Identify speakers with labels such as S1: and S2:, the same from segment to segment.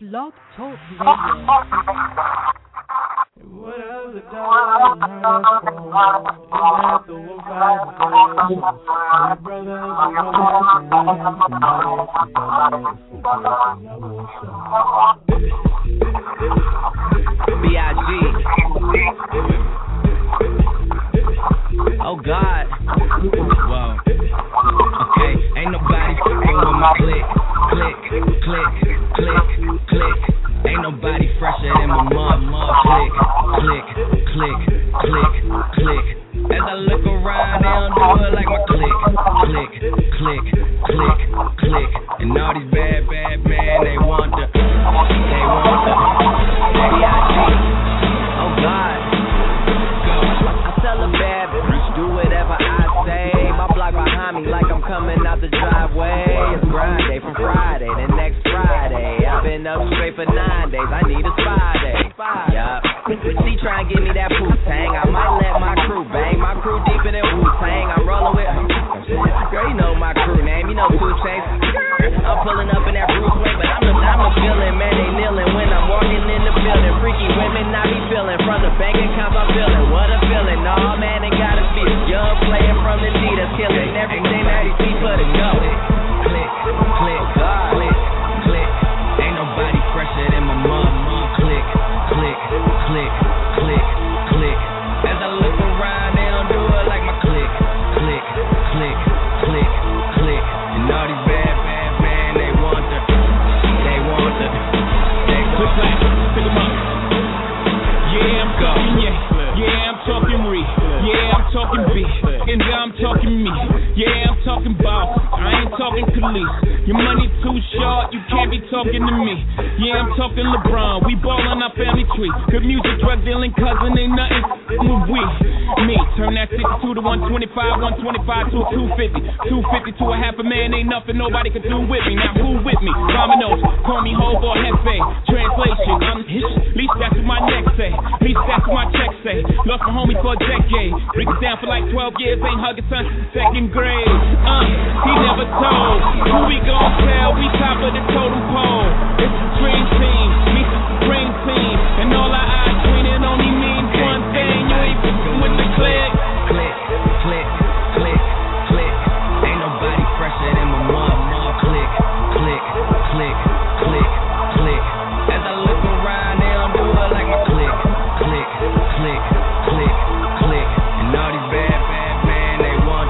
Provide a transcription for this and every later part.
S1: Blog Talk Radio.
S2: What else the dog heard us for? Is that the wolf I deserve? My brothers and
S3: B.I.G. Oh God. Whoa. Okay, ain't nobody fucking with my click. Click, click, click, click. Ain't nobody fresher than my mom. Click, click, click, click, click. As I look around, they don't do it like my click. Click, click, click, click. And all these bad men, they want the B.I.G. Oh God. Go. I tell a bad bitch, do whatever I say. My block behind me like I'm coming out the driveway. It's grind day from Friday to next Friday. I've been up straight for 9 days. I need a spy day. Yup. She try and give me that Wu-Tang. I might let my crew bang. My crew deeper than Wu-Tang. I'm rolling with girl, you know my crew name. You know 2 Chainz. I'm pulling up in that Bruce Wayne, but I'm the villain. Man, they kneeling when I'm walking in the building. Freaky women I be feeling. From the bank accounts I'm feeling. What a feeling. Nah, man, it gotta be young playing from the D that's killing everything that he see for the go. Click, click, God. Click, click. Ain't nobody fresher than my mom. Click, click, click, click, click. As I look around, they don't do it like my click. Click, click, click, click. And all these bad men, they want the
S4: Click clap, pick 'em up. Yeah, I'm talking yeah, I'm talking re. Yeah, I'm talking B. And I'm talking me. Yeah, I'm talking boss. I ain't talking Khalees. Your money too short, you can't be talking to me. Yeah, I'm talking LeBron. We ballin' our family tree. Good music, drug dealing, cousin, ain't nothing with we. Me, turn that 62 to 125, 125 to a 250. 250 to a half a man, ain't nothing nobody can do with me. Now who with me? Dominoes, call me Hov or Hefe. Translation, I'm at least that's what my neck say. At least that's what my check say. Lost my homie for a decade. Break it down for like 12 years, ain't hugging son since 2nd grade. He never told. Who we gon' tell? We top of the totem pole. It's the dream team, meet the supreme team. And all our eyes twinning only means one thing. You ain't f***ing with the click.
S3: Click, click, click, click. Ain't nobody fresher than my mom. Click, click, click, click, click. As I look around, they don't do it like my click. Click, click, click, click. And all these bad men, they want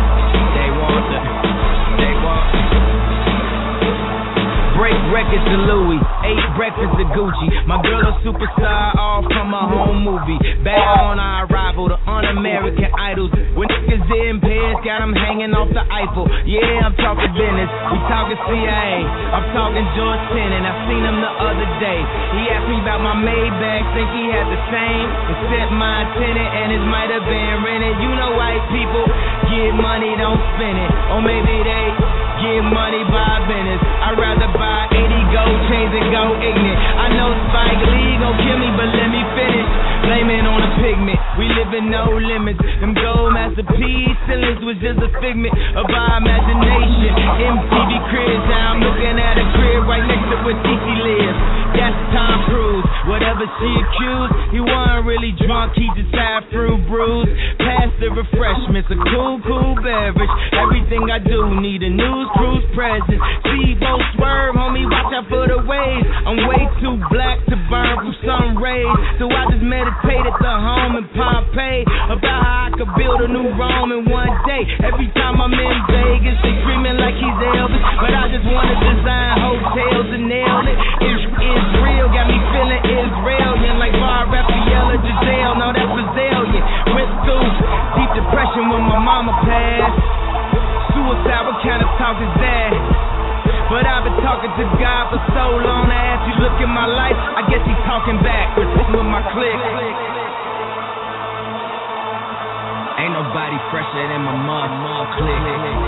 S3: break records to Louis, 8 breakfasts to Gucci. My girl a superstar, all from a home movie. Back on our arrival, the un-American idols. When niggas in Paris, got them hanging off the Eiffel. Yeah, I'm talking business, we talking CIA. I'm talking George Tenet, I seen him the other day. He asked me about my Maybach, think he had the same. Except my tenant, and it might have been rented. You know white people get money, don't spend it. Or maybe they get money by business. I'd rather buy 80 gold chains and go ignorant. I know Spike Lee gon' kill me, but let me finish. Blame it on a pigment. We live in no limits. Them gold masterpiece ceilings was just a figment of our imagination. MTV cribs, now I'm looking at a crib right next to where Titi lives. That's Tom Cruise. Whatever she accused, he wasn't really drunk, he just had fruit bruise. Pass the refreshments, a cool beverage. Everything I do need a news cruise present. Steve-O swerve, homie, watch out for the waves. I'm way too black to burn from sun rays, so I just meditate at the home in Pompeii about how I could build a new Rome in one day. Every time I'm in Vegas, they screaming like he's Elvis, but I just wanna design hotels and nail it. It's real, got me feeling Israelian like Bar Raphael or Giselle. No, that's Brazilian. Went through deep depression when my mama passed. Suicide, what kind of talk is that? But I've been talking to God for so long. I asked you look in my life, I guess he's talking back with my click. Ain't nobody fresher than my mom click.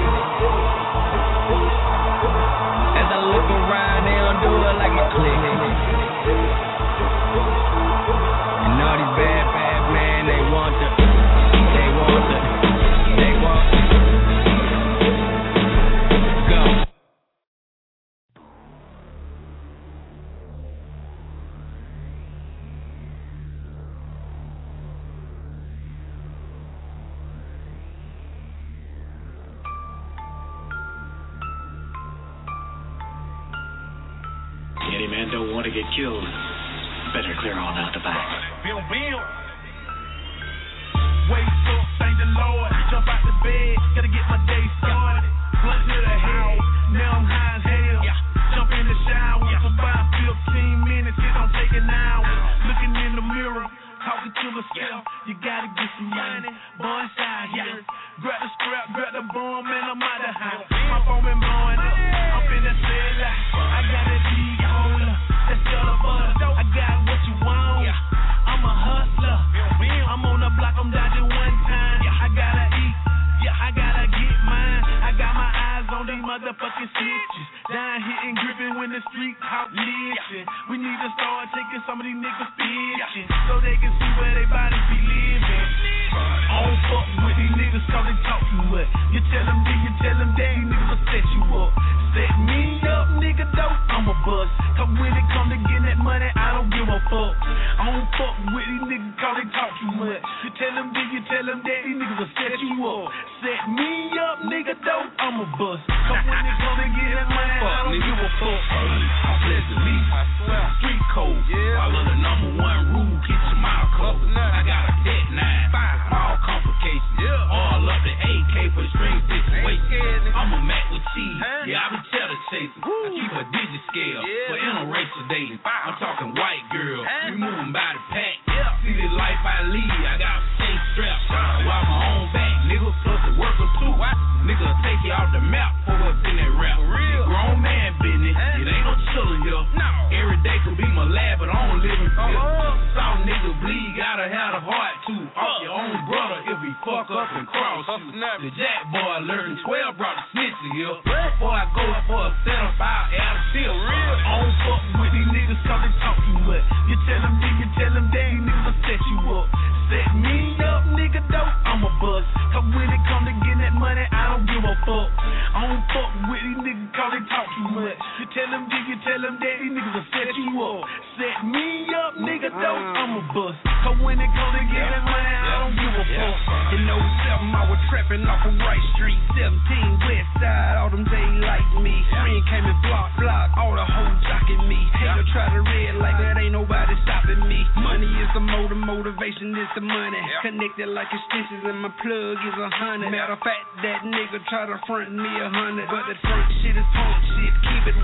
S3: As I look around, they don't do it like my click. And all these bad men, they want the go.
S5: Any man don't want to get killed. Better clear on out the back.
S6: Bill. Wake up, thank the Lord. Jump out the bed, gotta get my day started. Blunt to the head, now I'm high as hell. Jump in the shower for about 15 minutes, it don't take an hour. Looking in the mirror, talking to myself. You gotta get some money, boy, inside here. Grab the scrap, grab the bomb, man, I'm out the house. My phone been blowing up, I'm finna sell it. I got a D-Ola, that's all about it. I got what you want, I'm a hustler. I'm on the block, I'm dodging one time. I gotta eat, I gotta get mine. I got my eyes on these motherfucking snitches. Down hitting, gripping when the street talk listen. We need to start taking some of these niggas fishing, so they can see where they bodies be living. I don't fuck with these niggas cause they talk too much. You tell them D, you tell them that, these niggas will set you up. Set me up, nigga, though, I'm a bust. Cause when it come to getting that money, I don't give a fuck. I don't fuck with these niggas cause they talk too much. You tell them D, you tell them that, these niggas will set you up. Set me up, nigga, though, I'm a bust. Cause when it come to getting that money, I don't give a fuck. I'm blessed to me, street code. Follow the number one rule, get your mouth closed. I got a dead 9, all complications. All up the AK for the string situation. I'm a Mac with cheese, I be cheddar chasing. I keep a digit scale for interracial dating. I'm talking white girl, we moving by the pack. See the life I lead, I got a safe strap. While my own back, nigga, plus the worker too. Nigga take you off the map for what's in that rap. Grown man business, it ain't no chillin' here. Every day could be my lab, but I don't live in fear. Some nigga bleed, gotta have the heart to off your own brother if he fuck up and cross you. The jack boy learned 12 brought the snitch here. Before I go for a setup, I'll add a feel. I don't fuck with these niggas cause they talk too much. You tell them D, you tell them that, these niggas will set you up. Set me up, nigga, though, I'm a bust. Cause when it come to getting that money, I don't give a fuck. I don't fuck with these niggas cause they talk too much. You tell them D, you tell them that, these niggas will set you up. Set me up, nigga, though, I'm a bust. Cause when it come to getting that money, I don't give a fuck. In 07, I was trapping off of Wright Street, 17 West Side, all them they like me. Friend came and block, all the hoes jocking me. Hater try to red like that ain't nobody stopping me. Money is the motivation is the money. Connected like extensions and my plug is 100. Matter of fact, that nigga try to front me 100, but that front shit is punk shit, keep it 100.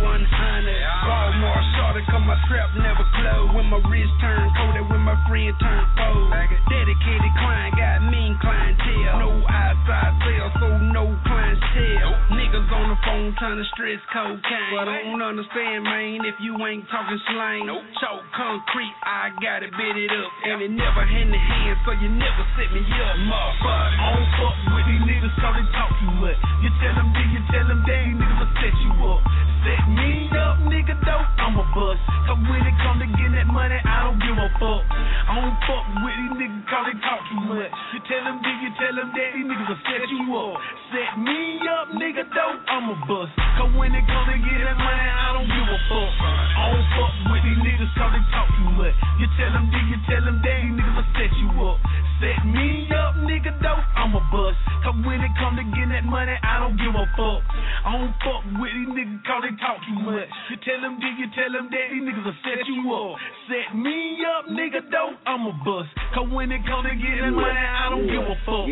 S6: Walmart shorty, cause my trap never close. When my wrist turn cold, that when my friend turn cold. Dedicated client, got mean clientele. No outside sales, so no clientele. Niggas on the phone trying to stress cocaine. But I don't understand, man, if you ain't talking slang. Choke concrete, I got it bit it up. And it never hand to hand, so you never set me up. Motherfucker, I don't fuck with these niggas cause they talk too much. You tell them D, you tell them that, these niggas will set you up. Set me up, nigga, though, I'm a bust. Cause when it come to getting that money, I don't give a fuck. I don't fuck with these niggas cause they talk too much. You tell them D, you tell them that, these niggas will set you up. Set me up, nigga, though, I'm a bust. Cause when it come to getting that money, I don't give a fuck. I don't fuck with these niggas cause they talk too much. You tell them D, you tell them that, these niggas will set you up. Set me up, nigga, though, I'm a bust. Cause when it come to getting that money, I don't give a fuck. I don't fuck with these niggas cause they talk too much. You tell them D, you tell them that, these niggas will set you up. Set me up, nigga, though, I'm a bust. Cause when it come to getting that money, I don't give a fuck.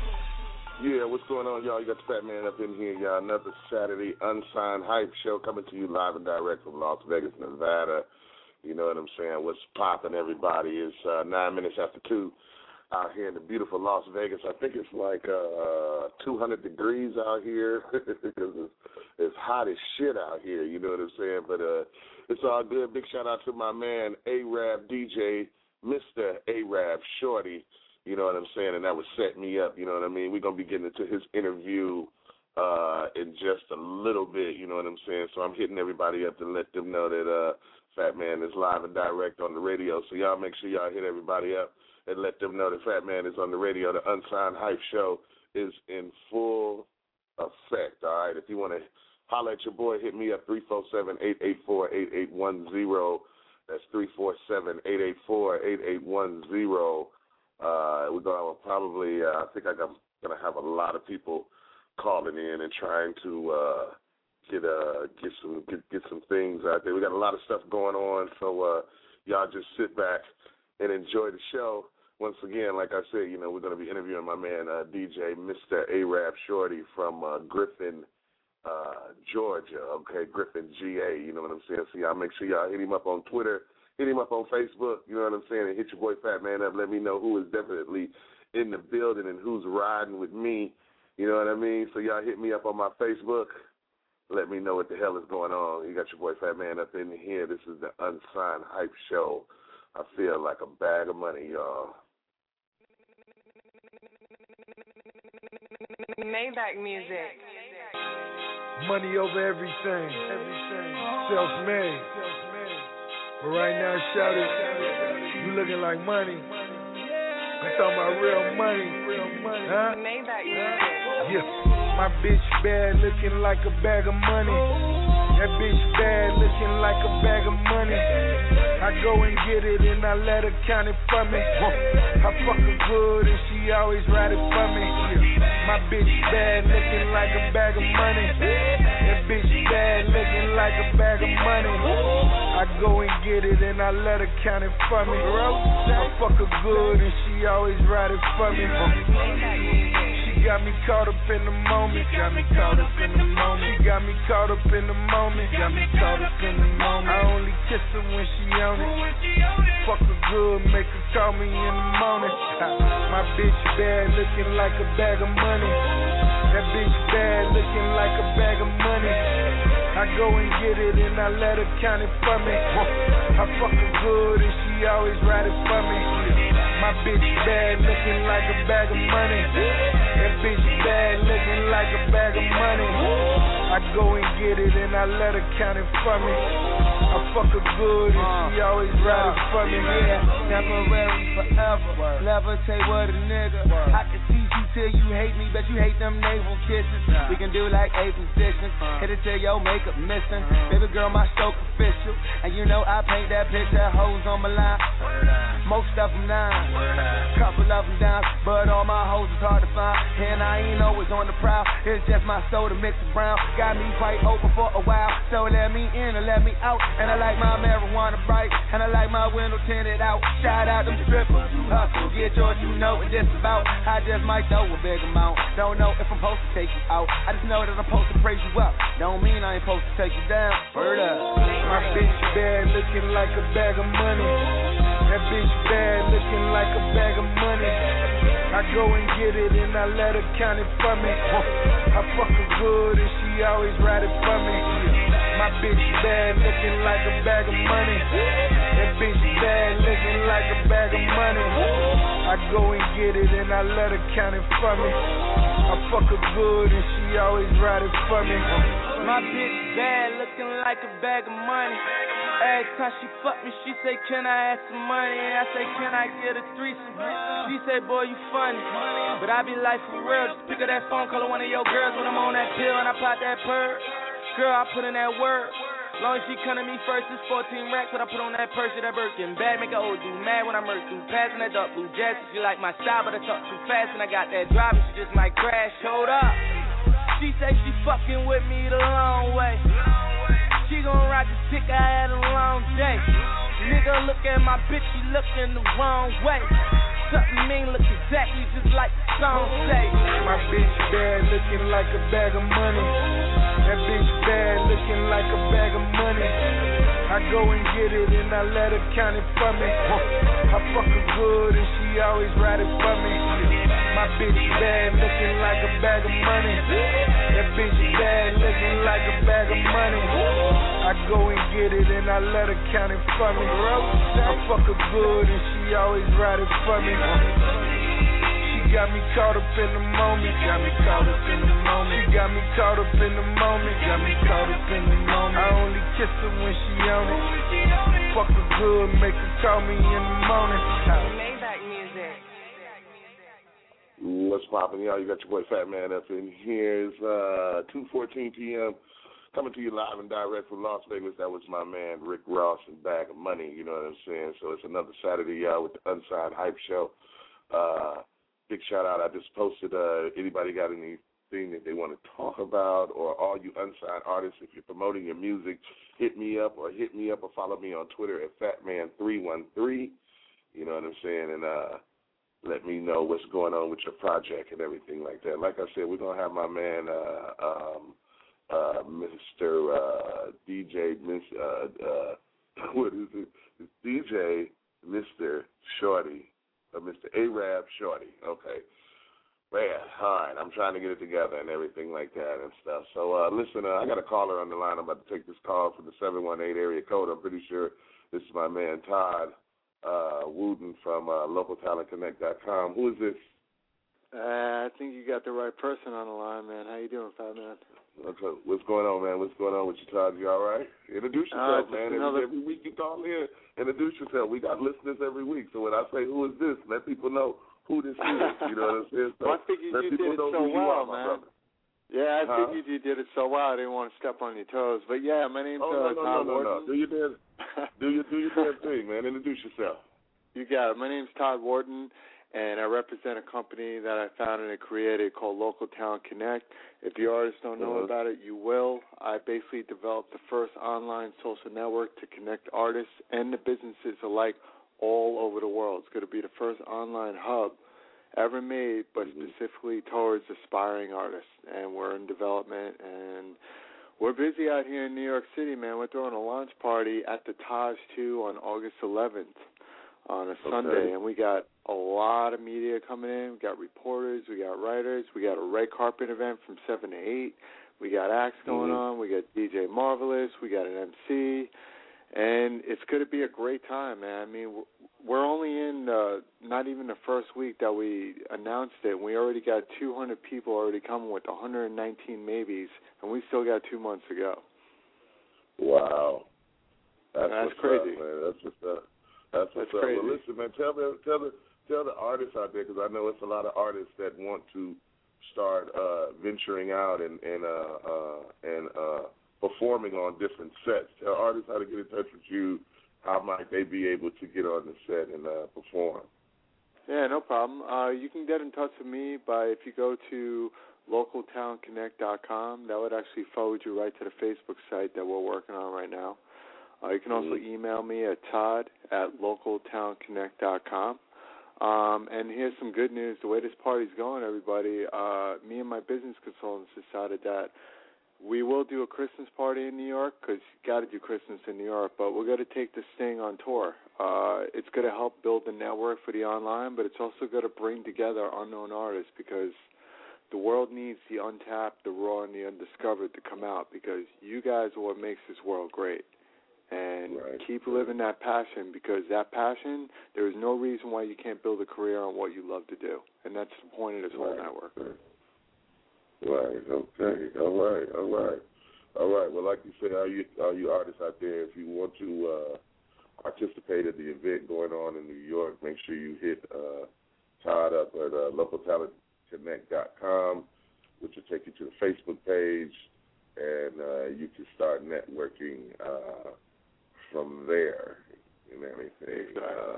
S7: Yeah, what's going on, y'all? You got the Fat Man up in here, y'all. Another Saturday Unsigned Hype Show coming to you live and direct from Las Vegas, Nevada. You know what I'm saying? What's popping, everybody? It's 9 minutes after 2 out here in the beautiful Las Vegas. I think it's like 200 degrees out here because it's hot as shit out here. You know what I'm saying? But it's all good. Big shout out to my man, A-Rab DJ, Mr. A-Rab Shorty. You know what I'm saying? And that would set me up. You know what I mean? We're going to be getting into his interview in just a little bit. You know what I'm saying? So I'm hitting everybody up to let them know that Fat Man is live and direct on the radio. So y'all make sure y'all hit everybody up and let them know that Fat Man is on the radio. The Unsigned Hype Show is in full effect, all right? If you want to holler at your boy, hit me up, 347-884-8810. That's 347-884-8810. We're going to probably, I think I'm going to have a lot of people calling in and trying to get some things out there. We got a lot of stuff going on, so y'all just sit back and enjoy the show. Once again, like I said, we're going to be interviewing my man DJ Mr. Arab Shorty from Griffin, Georgia. Okay, Griffin, GA. You know what I'm saying? So y'all make sure y'all hit him up on Twitter, hit him up on Facebook. You know what I'm saying? And hit your boy Fat Man up. Let me know who is definitely in the building and who's riding with me. You know what I mean? So y'all hit me up on my Facebook. Let me know what the hell is going on. You got your boy Fat Man up in here. This is the Unsigned Hype Show. I feel like a bag of money, y'all.
S1: Maybach music.
S2: Money over everything. Self-made. But right now, shout it. You looking like money. I'm talking about real money. Huh?
S1: Maybach music.
S2: Yeah. My bitch bad, looking like a bag of money. That bitch bad, looking like a bag of money. I go and get it and I let her count it for me. I fuck her good and she always ride it for me. My bitch bad, looking like a bag of money. That bitch bad, looking like a bag of money. I go and get it and I let her count it for me. I fuck her good and she always ride it for me. She got me caught up in the moment. Got me caught up in the moment. She got me caught up in the moment. Got me caught up in the moment. I only kiss her when she on it. Fuck her good, make her call me in the morning. My bitch bad, looking like a bag of money. That bitch bad, looking like a bag of money. I go and get it and I let her count it for me. I fuck her good and she always ride it for me. My bitch bad, looking like a bag of money. That bitch bad, looking like a bag of money. I go and get it and I let her count it for me. I fuck her good and she always ride it for me.
S3: Yeah, temporary forever. Levitate with a nigga. I can teach you till you hate me, but you hate them navel kisses. We can do like 8 positions. Hit it till your makeup missing. Baby girl, my stroke official. And you know I paint that picture, hoes on my line. Most of them 9. Couple of them down, but all my hoes is hard to find. And I ain't always on the prowl. It's just my soda mixed brown. Got me quite open for a while. So let me in or let me out. And I like my marijuana bright. And I like my window tinted out. Shout out them strippers. Hustle, get yours, you know what this about. I just might throw a big amount. Don't know if I'm supposed to take you out. I just know that I'm supposed to praise you up. Don't mean I ain't supposed to take you down. Word up.
S2: My bitch bad, looking like a bag of money. That bitch bad, looking like a bag of money. I go and get it and I let her count it for me. I fuck her good and she always ride it for me. My bitch bad, looking like a bag of money. That bitch bad, looking like a bag of money. I go and get it and I let her count it for me. I fuck her good and she always ride it for me.
S3: My bitch bad, looking like a bag of money. Every time she fuck me, she say, can I have some money? And I say, can I get a threesome? She say, boy, you funny. But I be like, for real, just pick up that phone, call her one of your girls when I'm on that pill and I pop that purr. Girl, I put in that word. Long as she come to me first, it's 14 racks. What I put on that purse, that Birkin bag, make her old dude mad when I murk through. Passing that dark blue jacket, she like my style, but I talk too fast and I got that drive, and she just might crash. Hold up. She say she fucking with me the long way. She gon' ride this dick, I had a long day. Nigga, look at my bitch, she looking the wrong way. Something mean, look exactly just like the song say.
S2: My bitch bad, looking like a bag of money. That bitch bad, looking like a bag of money. I go and get it and I let her count it for me. I fuck her good and she always ride it for me. My bitch bad, looking like a bag of money. That bitch bad, looking like a bag of money. I go and get it and I let her count it for me. I fuck her good and she always ride it for me. She got me caught up in the moment. Got me caught up in the moment. She got me caught up in the moment. Got me caught up in the moment. I only kiss her when she on it. Fuck her good, make her call me in the morning.
S1: Maybach music.
S7: What's poppin', y'all? You got your boy Fat Man up in here. It's 2:14 p.m. Coming to you live and direct from Las Vegas. That was my man Rick Ross and Bag of Money. You know what I'm saying? So it's another Saturday, y'all, with the Unsigned Hype Show. Big shout out. I just posted. Anybody got any anything that they want to talk about, or all you unsigned artists, if you're promoting your music, hit me up or follow me on Twitter at Fatman313. You know what I'm saying? And let me know what's going on with your project and everything like that. Like I said, we're going to have my man, Mr. DJ, what is it? It's DJ Mr. Shorty, Mr. Arab Shorty. Okay. Man, all right, I'm trying to get it together and everything like that and stuff. So, listen, I got a caller on the line. I'm about to take this call from the 718 area code. I'm pretty sure this is my man, Todd Wooten from LocalTalentConnect.com. Who is this?
S8: I think you got the right person on the line, man. How you doing, Fat Man?
S7: Okay. What's going on, man? What's going on with you, Todd? You all right? Introduce yourself, man. Every week you call in, introduce yourself. We got listeners every week. So when I say, who is this, let people know who this is. You know what I'm saying? So
S8: well, I figured you did it so well, man. Yeah, I figured you did it so well. I didn't want to step on your toes. But, yeah, my name's Todd Wharton.
S7: No. Do your damn thing, man. Introduce yourself.
S8: You got it. My name's Todd Wharton, and I represent a company that I founded and created called Local Talent Connect. If the artists don't know about it, you will. I basically developed the first online social network to connect artists and the businesses alike all over the world. It's going to be the first online hub ever made, but specifically towards aspiring artists. And we're in development, and we're busy out here in New York City, man. We're throwing a launch party at the Taj 2 on August 11th on a Sunday, and we got a lot of media coming in. We got reporters, we got writers, we got a red carpet event from 7 to 8. We got acts going on. We got DJ Marvelous. We got an MC. And it's going to be a great time, man. I mean, we're only in not even the first week that we announced it, and we already got 200 people already coming with 119 maybes, and we still got 2 months to go.
S7: Wow.
S8: That's crazy.
S7: Up, man. That's what's up. That's what's up. Well, listen, man, tell the artists out there, because I know it's a lot of artists that want to start venturing out and performing on different sets. Tell artists how to get in touch with you. How might they be able to get on the set and perform?
S8: Yeah, no problem. You can get in touch with me if you go to localtalentconnect.com. That would actually forward you right to the Facebook site that we're working on right now. You can also email me at todd@localtalentconnect.com. And here's some good news. The way this party's going, everybody, me and my business consultants decided that we will do a Christmas party in New York, because you got to do Christmas in New York, but we're going to take this thing on tour. It's going to help build the network for the online, but it's also going to bring together unknown artists, because the world needs the untapped, the raw, and the undiscovered to come out, because you guys are what makes this world great. And keep living that passion, because that passion, there is no reason why you can't build a career on what you love to do. And that's the point of this whole network.
S7: Right, okay, all right. Well, like you said, all you artists out there, if you want to participate in the event going on in New York, make sure you hit Todd up at localtalentconnect.com, which will take you to the Facebook page, and you can start networking from there and everything.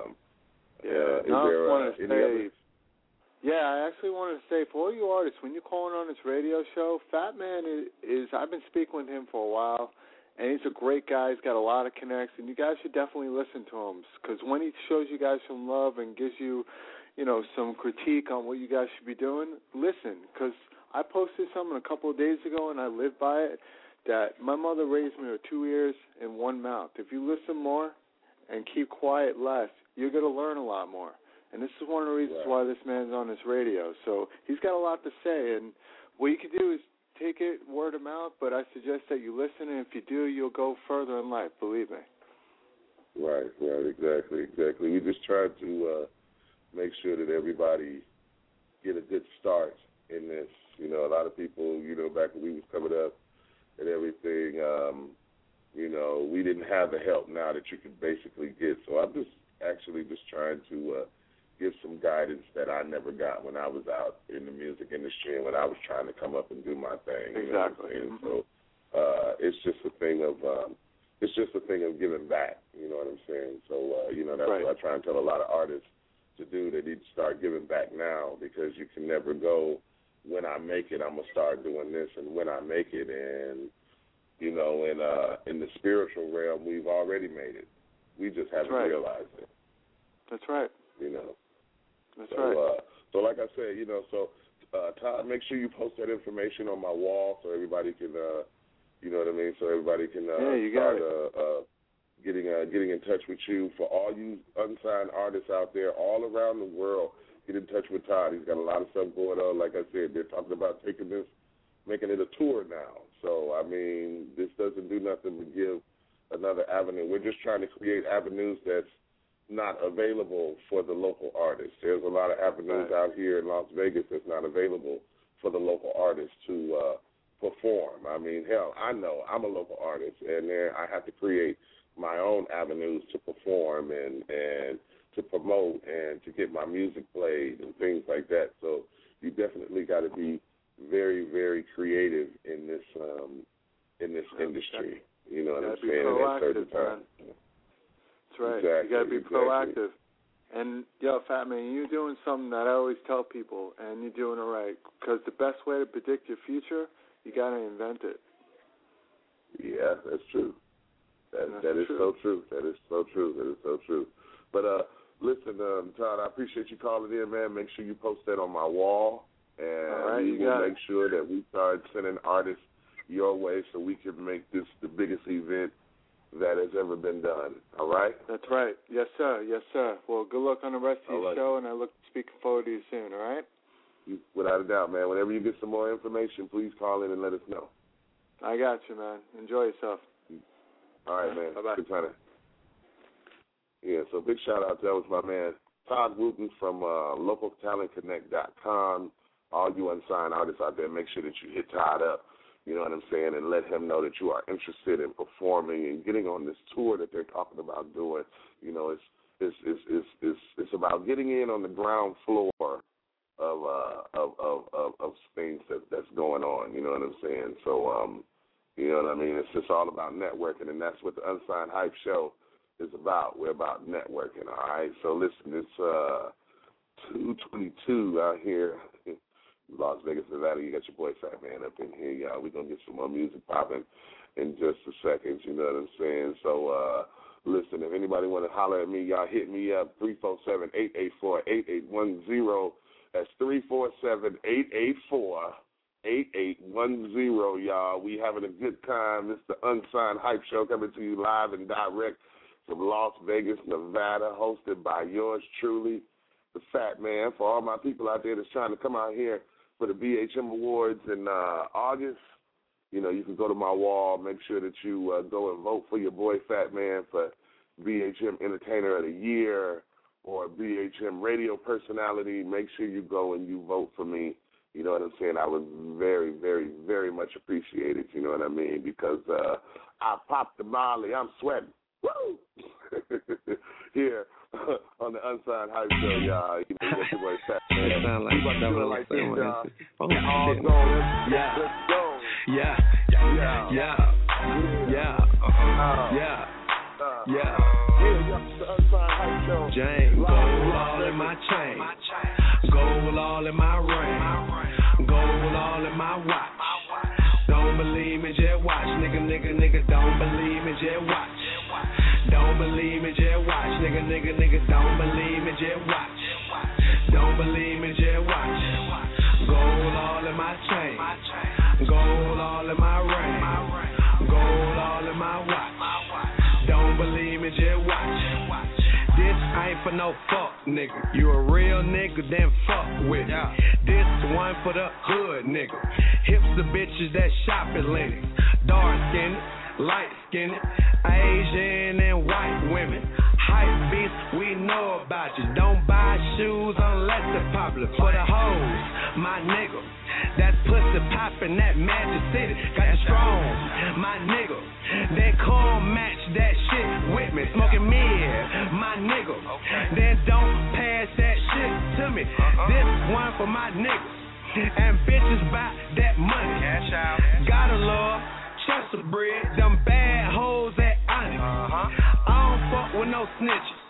S8: I actually wanted to say, for all you artists, when you're calling on this radio show, Fat Man is I've been speaking with him for a while, and he's a great guy. He's got a lot of connects, and you guys should definitely listen to him, because when he shows you guys some love and gives you, some critique on what you guys should be doing, listen, because I posted something a couple of days ago, and I live by it, that my mother raised me with 2 ears and 1 mouth. If you listen more and keep quiet less, you're going to learn a lot more. And this is one of the reasons why this man's on this radio. So he's got a lot to say, and what you can do is take it word of mouth, but I suggest that you listen, and if you do, you'll go further in life, believe me.
S7: Right, exactly. We just try to make sure that everybody get a good start in this. A lot of people, back when we was coming up and everything, we didn't have the help now that you can basically get. So I'm just trying to give some guidance that I never got when I was out in the music industry and when I was trying to come up and do my thing.
S8: Exactly.
S7: So it's just a thing of giving back. You know what I'm saying? So that's what I try and tell a lot of artists to do. They need to start giving back now, because you can never go when I make it, I'm gonna start doing this, and when I make it, and you know, in the spiritual realm, we've already made it. We just haven't realized it.
S8: That's right.
S7: You know.
S8: That's right.
S7: So like I said, you know, so Todd, make sure you post that information on my wall so everybody can, you know what I mean, so everybody can start getting in touch with you. For all you unsigned artists out there all around the world, get in touch with Todd. He's got a lot of stuff going on. Like I said, they're talking about taking this, making it a tour now. So, I mean, this doesn't do nothing but give another avenue. We're just trying to create avenues that's not available for the local artists. There's a lot of avenues out here in Las Vegas that's not available for the local artists to perform. I mean, hell, I know I'm a local artist, and there I have to create my own avenues to perform and to promote and to get my music played and things like that. So you definitely got to be very, very creative in this industry. You know what I'm saying? At certain times.
S8: That's right.
S7: Exactly,
S8: you got to be proactive. And, yo, Fat Man, you're doing something that I always tell people, and you're doing it right. Because the best way to predict your future, you got to invent it.
S7: Yeah, that's true. That is so true. That is so true. That is so true. But listen, Todd, I appreciate you calling in, man. Make sure you post that on my wall, and we will make sure that we start sending artists your way so we can make this the biggest event that has ever been done. All right?
S8: That's right. Yes, sir. Yes, sir. Well, good luck on the rest of your show, and I look speaking forward to you soon. All right?
S7: Without a doubt, man. Whenever you get some more information, please call in and let us know.
S8: I got you, man. Enjoy yourself.
S7: All right, man.
S8: Bye-bye.
S7: Good time. Yeah, so big shout-out. That was my man, Todd Wooten from LocalTalentConnect.com. All you unsigned artists out there, make sure that you hit Todd up, you know what I'm saying, and let him know that you are interested in performing and getting on this tour that they're talking about doing. You know, it's about getting in on the ground floor of things that's going on. You know what I'm saying? So, you know what I mean? It's just all about networking, and that's what the Unsigned Hype Show is about. We're about networking, all right? So, listen, it's 2:22 out here in Las Vegas, Nevada. You got your boy Fat Man up in here, y'all. We're going to get some more music popping in just a second, you know what I'm saying? So, listen, if anybody want to holler at me, y'all hit me up, 347-884-8810. That's 347-884-8810, y'all. We having a good time. It's the Unsigned Hype Show coming to you live and direct from Las Vegas, Nevada, hosted by yours truly, the Fat Man. For all my people out there that's trying to come out here for the BHM Awards in August, you know, you can go to my wall, make sure that you go and vote for your boy Fat Man for BHM Entertainer of the Year or BHM Radio Personality. Make sure you go and you vote for me. You know what I'm saying? I would very, very, very much appreciate it, you know what I mean? Because I popped the molly. I'm sweating. Woo! Here on the Unsigned Hype Show, y'all. You know, that's your boy Fat Man.
S9: It sound like
S7: this, y'all.
S9: let's go.
S7: Yeah. Let's go.
S9: Yeah. Jane, gold all in my chain, gold all in my ring, gold all in my watch. Don't believe me, just watch, nigga. Don't believe me, just watch. Don't believe me, just watch, nigga. Don't believe me, just watch. Don't believe me, just watch. Gold all in my chain, gold all in my ring, gold all in my watch. Don't believe me, just watch. This ain't for no fuck, nigga. You a real nigga, then fuck with me. This one for the hood, nigga. Hipster bitches that shop at Lennox. Dark skinned, light skinned, Asian and white women. Hype beast, we know about you. Don't buy shoes unless they're popular. For the hoes, my nigga. That's pussy poppin', that Magic City. Got you strong, my nigga. Then come match that shit with me. Smoking mid, my nigga. Then don't pass that shit to me. This one for my niggas. And bitches buy that money. Cash out. Gotta love Chester bread. Them bad hoes at Onyx. I don't fuck with no snitches.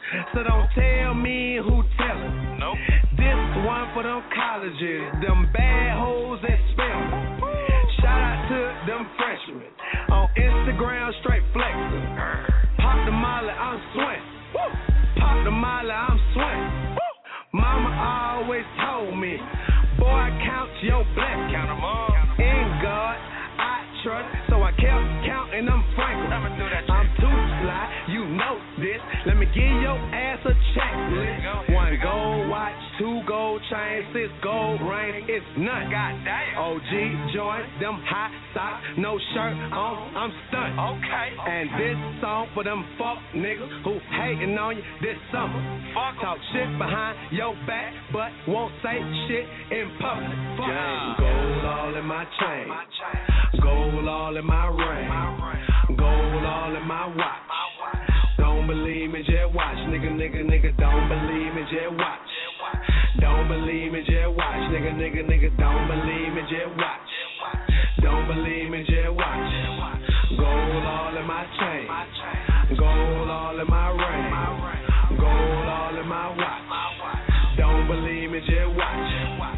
S9: So don't tell me who tellin'. Nope. This one for them colleges, them bad hoes that spell. Shout out to them freshmen on Instagram, straight flexin'. Pop the molly, I'm sweating. Pop the molly, I'm sweating. Mama always told me, boy, count your blessings. Count 'em all. In God, I trust, so I kept counting them frankly. I'm too sly, you know this. Let me give your ass a checklist. 1 gold watch, 2 gold chains, 6 gold rings. It's none. Goddamn. OG joints, them hot socks, no shirt on. I'm stunned. Okay. And this song for them fuck niggas who hating on you this summer. Fuck talk shit behind your back, but won't say shit in public. Fuck. Gold all in my chain. Gold all in my ring. Gold all in my watch. Don't believe me, just watch. Nigga, don't believe me, just watch. Don't believe me, just watch. Nigga, don't believe me, just watch. Don't believe me, just watch. Gold all in my chain. Gold all in my ring. Gold all in my watch. Don't believe me, just watch.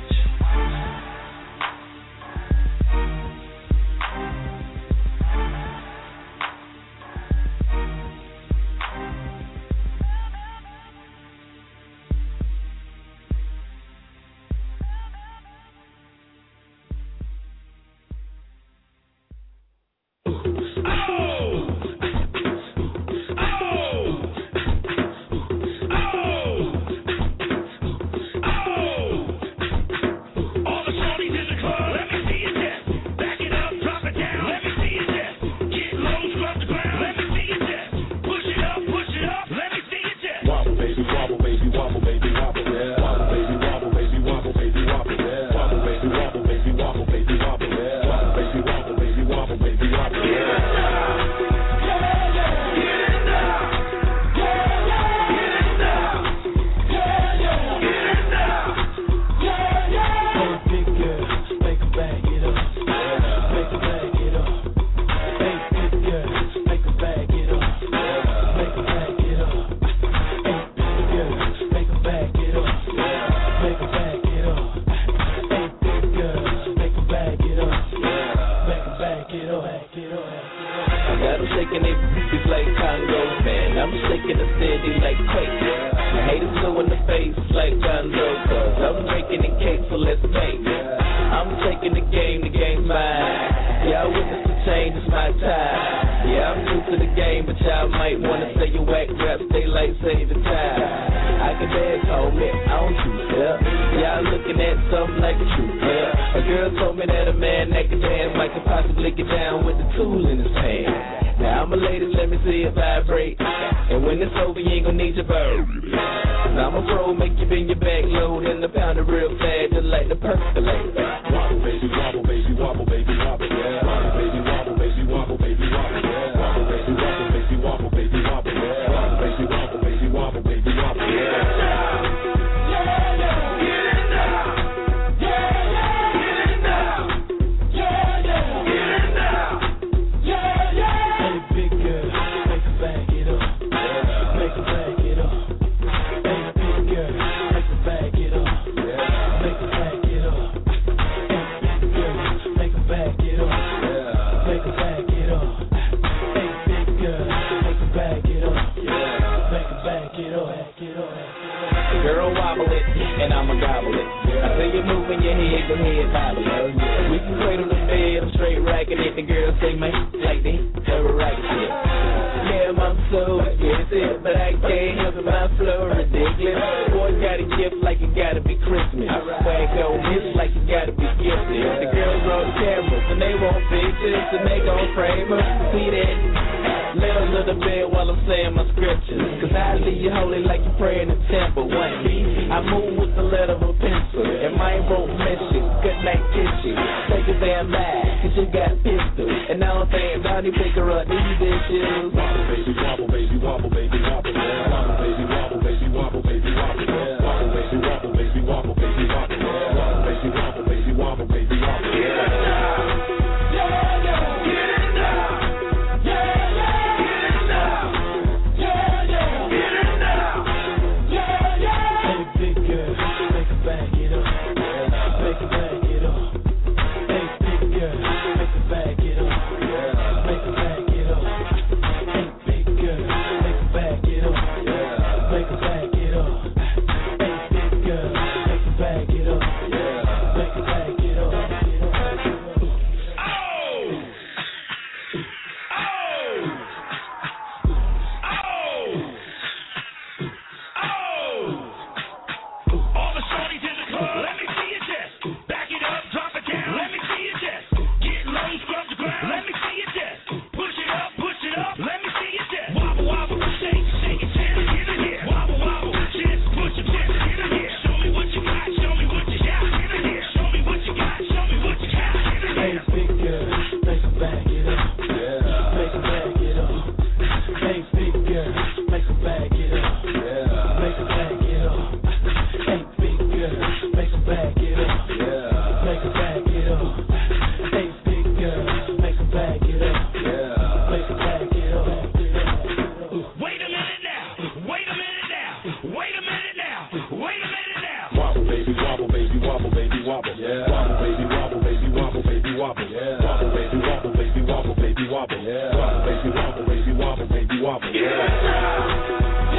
S10: it up. Yeah. Make her back it up. Hey, big girl, make her back it up. Yeah. Make her back it up. Hey, big girl, make her back it up. Yeah. Make her back it up.
S6: Wait a minute now. Wait a minute now. Wait a minute now. Wait a minute now.
S11: Wobble, baby, wobble, baby, wobble, baby, wobble. Yeah. Wobble, baby, wobble, baby, wobble, baby, wobble. Yeah. Wobble, baby, wobble, baby, wobble, baby, wobble. Yeah. Wobble, baby, wobble, baby, wobble, baby, wobble. Yeah.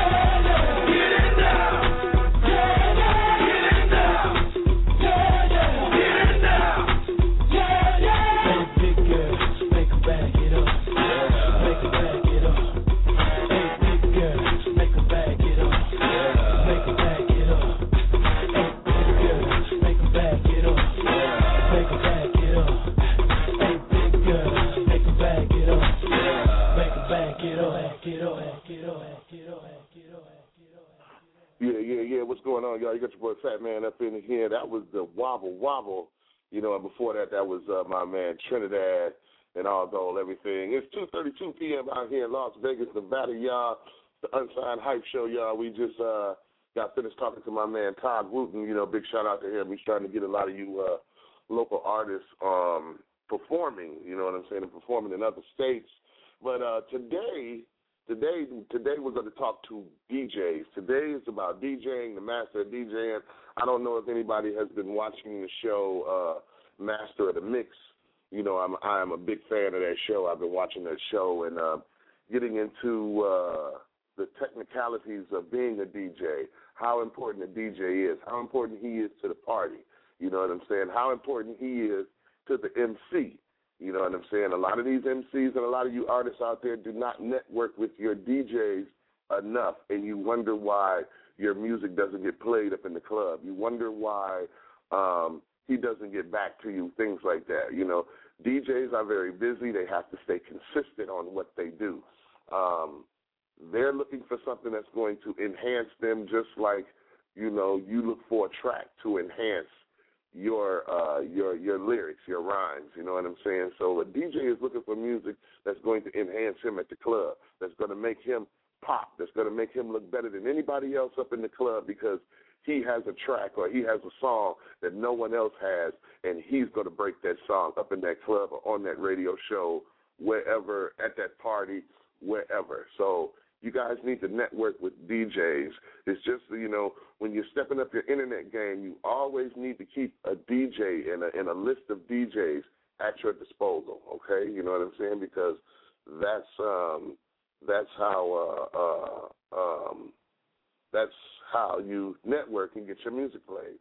S7: Yeah, what's going on, y'all? You got your boy Fat Man up in here. That was the Wobble Wobble, you know, and before that, that was my man Trinidad and all gold, everything. It's 2:32 p.m. out here in Las Vegas, Nevada, y'all. The Unsigned Hype Show, y'all. We just got finished talking to my man Todd Wooten. You know, big shout out to him. He's trying to get a lot of you local artists performing, you know what I'm saying, and performing in other states. But today we're going to talk to DJs. Today is about DJing, the master of DJing. I don't know if anybody has been watching the show Master of the Mix. You know, I'm a big fan of that show. I've been watching that show and getting into the technicalities of being a DJ, how important a DJ is, how important he is to the party. You know what I'm saying? How important he is to the MC. You know what I'm saying? A lot of these MCs and a lot of you artists out there do not network with your DJs enough, and you wonder why your music doesn't get played up in the club. You wonder why he doesn't get back to you, things like that. You know, DJs are very busy. They have to stay consistent on what they do. They're looking for something that's going to enhance them just like, you know, you look for a track to enhance your lyrics, your rhymes, you know what I'm saying? So a DJ is looking for music that's going to enhance him at the club, that's going to make him pop, that's going to make him look better than anybody else up in the club because he has a track or he has a song that no one else has, and he's going to break that song up in that club or on that radio show, wherever, at that party, wherever. So you guys need to network with DJs. It's just, you know, when you're stepping up your internet game, you always need to keep a DJ and a list of DJs at your disposal, okay? You know what I'm saying? Because that's how you network and get your music played.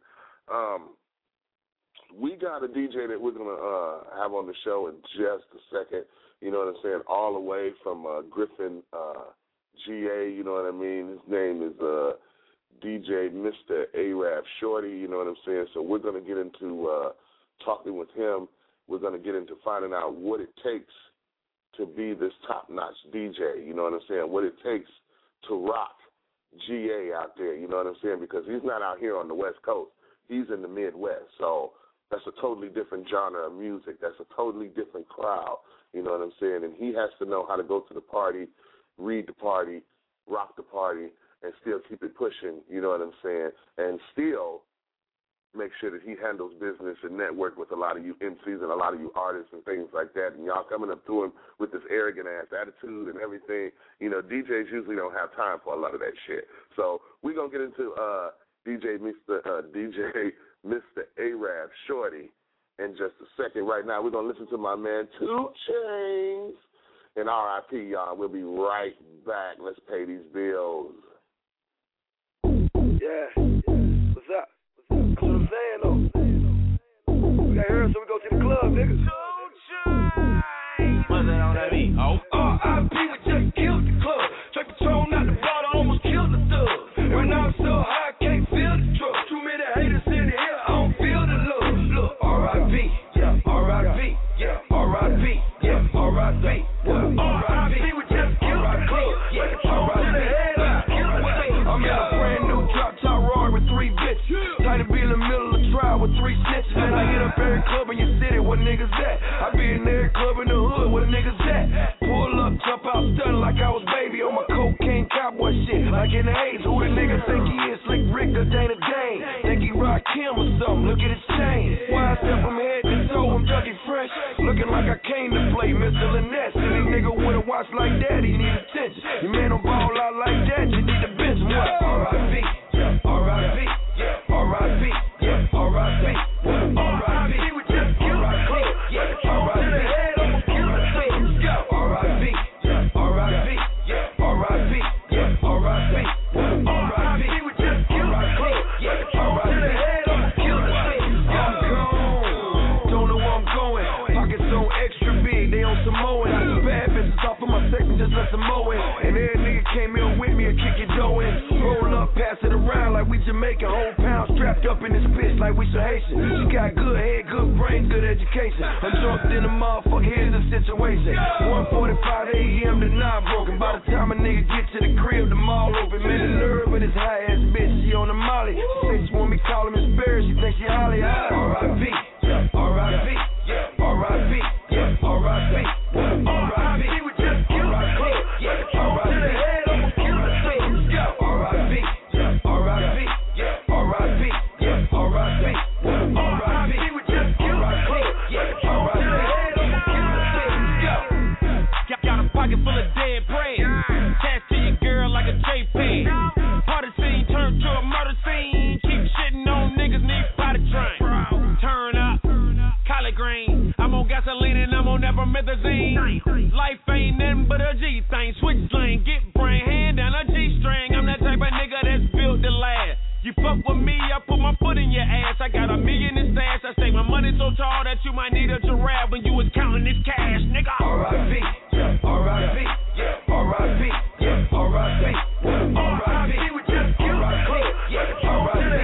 S7: We got a DJ that we're going to have on the show in just a second, you know what I'm saying, all the way from Griffin, GA, you know what I mean? His name is DJ Mr. Arab Shorty, you know what I'm saying? So we're going to get into talking with him. We're going to get into finding out what it takes to be this top-notch DJ, you know what I'm saying? What it takes to rock GA out there, you know what I'm saying? Because he's not out here on the West Coast. He's in the Midwest. So that's a totally different genre of music. That's a totally different crowd, you know what I'm saying? And he has to know how to go to the party, read the party, rock the party, and still keep it pushing, you know what I'm saying, and still make sure that he handles business and network with a lot of you MCs and a lot of you artists and things like that, and y'all coming up to him with this arrogant-ass attitude and everything. You know, DJs usually don't have time for a lot of that shit. So we're going to get into DJ Mr. Arab Shorty in just a second. Right now we're going to listen to my man 2 Chainz. And R.I.P., y'all. We'll be right back. Let's pay these bills.
S12: Yeah. What's up? That's what I'm saying, though. We got here, so we go to the club, nigga.
S3: What's that on that beat? Oh.
S12: R.I.P. we just killed the club. Straight Patron out the bottle, almost killed the thug. And I'm so high, I can't feel the truck. Too many haters in here, I don't feel the love. Look, R.I.P. Yeah, R.I.P. Yeah, R.I.P. Yeah, R.I.P. R.I.P. we just killed the club. Yeah, R.I.P. I'm in a brand new drop top Rory with 3 bitches. Tight to be in the middle of the trial with 3 snitches. And I hit up every club in your city, where niggas at? I be in every club in the hood, where niggas at? Pull up, jump out, stunning like I was baby on my cocaine cowboy shit. Like in the haze. Who the nigga think he is? Slick Rick or Dana Dane? Think he rock Kim or something? Look at his chain. Why I step from head to toe? I'm Dougie Fresh. Looking like I came to play Mr. Lynette. Any nigga with a watch like that, he need attention. Your man don't ball out like that, you need to bench him. What? R.I.P. R.I.P. R.I.P. R.I.P. R.I.P. We just killed R.I.P. R.I.P. R.I.P. R.I.P. R.I.P. R.I.P. R.I.P. We just killed R.I.P. I'm gone. Don't know where I'm going. Pockets so extra big, they on some mowing. Bad bitches off of my section, just let some mowing. And every nigga came in with me and kick it dough in. Roll up, pass it around like we Jamaican. Whole pound strapped up in this bitch like we some Haitian. She got good head, good brain, good education. I'm drunk in the motherfucker, here's the situation. 1:45 a.m. the knob broken. By the time a nigga get to the crib, the mall open. Man, the nerve of this high ass bitch, she on the molly. She say she want me call him Miss Barry, she think she Holly. R.I.P. R.I.P. R.I.P. R.I.P. R.I.P. We just killed R.I.P. R.I.P. R.I.P. R.I.P. R.I.P. R.I.P. R.I.P. We just killed R.I.P.
S4: Got a pocket full of dead bread. Attached to your girl like a JPEG. Party scene turned to a murder scene. Keep shitting on niggas, need potty train. Turn up, collard green. I'm on gasoline and I'm on nevermethazine. Life ain't nothing but a G thing. Switch lane, get brain, hand down a G string. I'm that type of nigga that's built to last. You fuck with me, I put my foot in your ass. I got $1 million in stash. I say my money so tall that you might need a giraffe when you was counting this cash, nigga.
S12: R.I.P. R.I.P. R.I.P. R.I.P. R.I.P. We just killed R.I.P. R.I.P.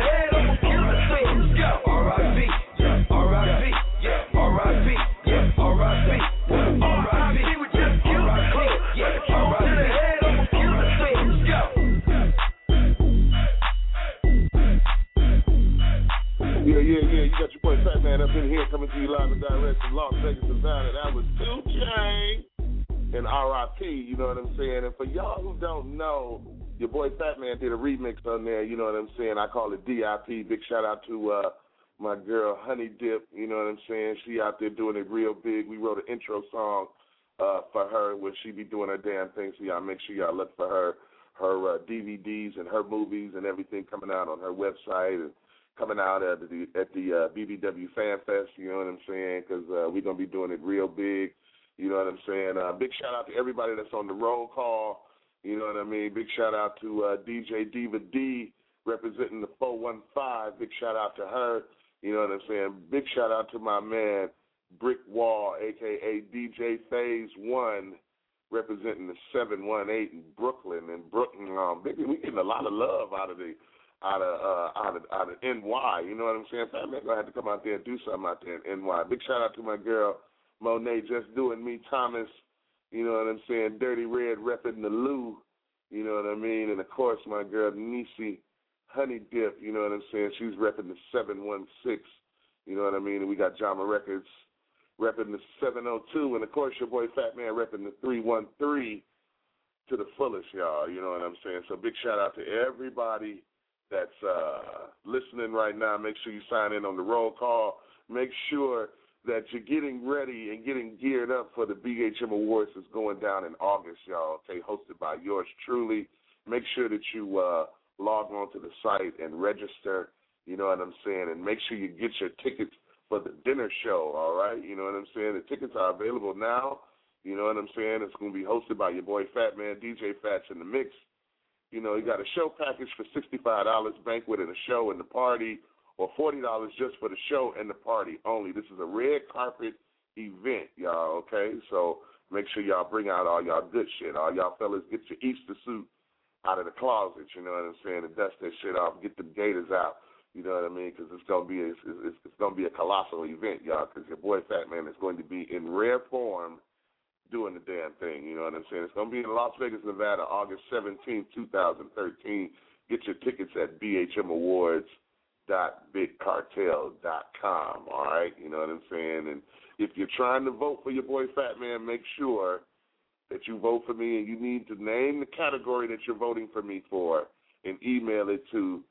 S12: R.I.P. R.I.P. R.I.P. R.I.P. R.I.P. We just killed R.I.P.
S7: Yeah. You got your boy Fat Man up in here coming to you live and direct from Las Vegas, Nevada. That was 2 Chainz and R.I.P. You know what I'm saying? And for y'all who don't know, your boy Fat Man did a remix on there. You know what I'm saying? I call it D.I.P. Big shout out to my girl Honey Dip. You know what I'm saying? She out there doing it real big. We wrote an intro song for her where she be doing her damn thing. So y'all make sure y'all look for her DVDs and her movies and everything coming out on her website and coming out at the BBW Fan Fest, you know what I'm saying, because we're going to be doing it real big, you know what I'm saying. Big shout-out to everybody that's on the roll call, you know what I mean. Big shout-out to DJ Diva D representing the 415. Big shout-out to her, you know what I'm saying. Big shout-out to my man Brick Wall, a.k.a. DJ Phase 1, representing the 718 in Brooklyn. We getting a lot of love out of NY, you know what I'm saying? Fat Man gonna have to come out there and do something out there in NY. Big shout out to my girl Monet, just doing me, Thomas, you know what I'm saying? Dirty Red repping the Lou, you know what I mean? And of course my girl Nisi Honey Dip, you know what I'm saying? She's repping the 716, you know what I mean? And we got Jama Records repping the 702, and of course your boy Fat Man repping the 313 to the fullest, y'all, you know what I'm saying? So big shout out to everybody that's listening right now. Make sure you sign in on the roll call. Make sure that you're getting ready and getting geared up for the BHM Awards that's going down in August, y'all, okay, hosted by yours truly. Make sure that you log on to the site and register, you know what I'm saying, and make sure you get your tickets for the dinner show, all right? You know what I'm saying? The tickets are available now, you know what I'm saying? It's going to be hosted by your boy Fat Man, DJ Fats in the Mix. You know, you got a show package for $65, banquet and a show and the party, or $40 just for the show and the party only. This is a red carpet event, y'all, okay? So make sure y'all bring out all y'all good shit. All y'all fellas, get your Easter suit out of the closet, you know what I'm saying, and dust that shit off, get the gators out, you know what I mean, because it's going to be a colossal event, y'all, because your boy Fat Man is going to be in rare form doing the damn thing, you know what I'm saying? It's going to be in Las Vegas, Nevada, August 17, 2013. Get your tickets at bhmawards.bigcartel.com, all right? You know what I'm saying? And if you're trying to vote for your boy Fat Man, make sure that you vote for me, and you need to name the category that you're voting for me for and email it to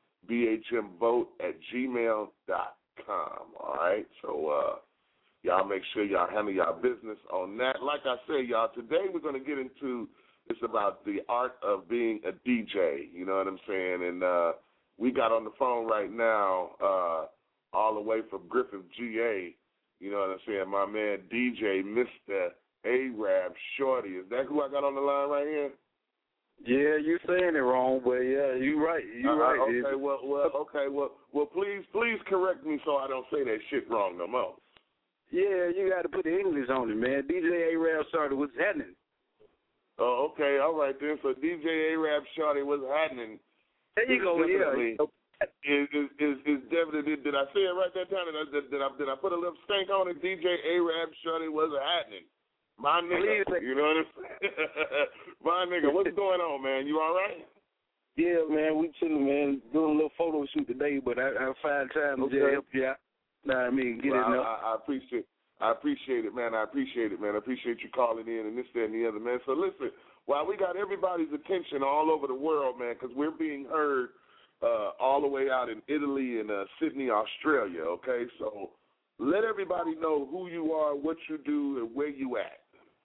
S7: bhmvote@gmail.com. All right? So y'all make sure y'all handle y'all business on that. Like I said, y'all, today we're going to get into it's about the art of being a DJ. You know what I'm saying? And we got on the phone right now all the way from Griffith, GA. You know what I'm saying? My man DJ, Mr. Arab Shorty. Is that who I got on the line right here?
S13: Yeah, you're saying it wrong, but yeah, you're right. You're right.
S7: Okay, well, please correct me so I don't say that shit wrong no more.
S13: Yeah, you got to put the English on it, man. DJ Arab Shorty, what's happening?
S7: Oh, okay, all right then. So DJ Arab Shorty, what's happening?
S13: There you go. Yeah.
S7: Is definitely. Did I say it right that time? Did I put a little stank on it? DJ Arab Shorty, what's happening? My nigga, you know what I'm saying? My nigga, what's going on, man? You all right?
S13: Yeah, man, we chilling, man. Doing a little photo shoot today, but I find time to just help you out. Know what I mean? Get it up.
S7: I appreciate it, man. I appreciate you calling in and this, that, and the other, man. So listen, while we got everybody's attention all over the world, man, because we're being heard all the way out in Italy and Sydney, Australia, okay? So let everybody know who you are, what you do, and where you at.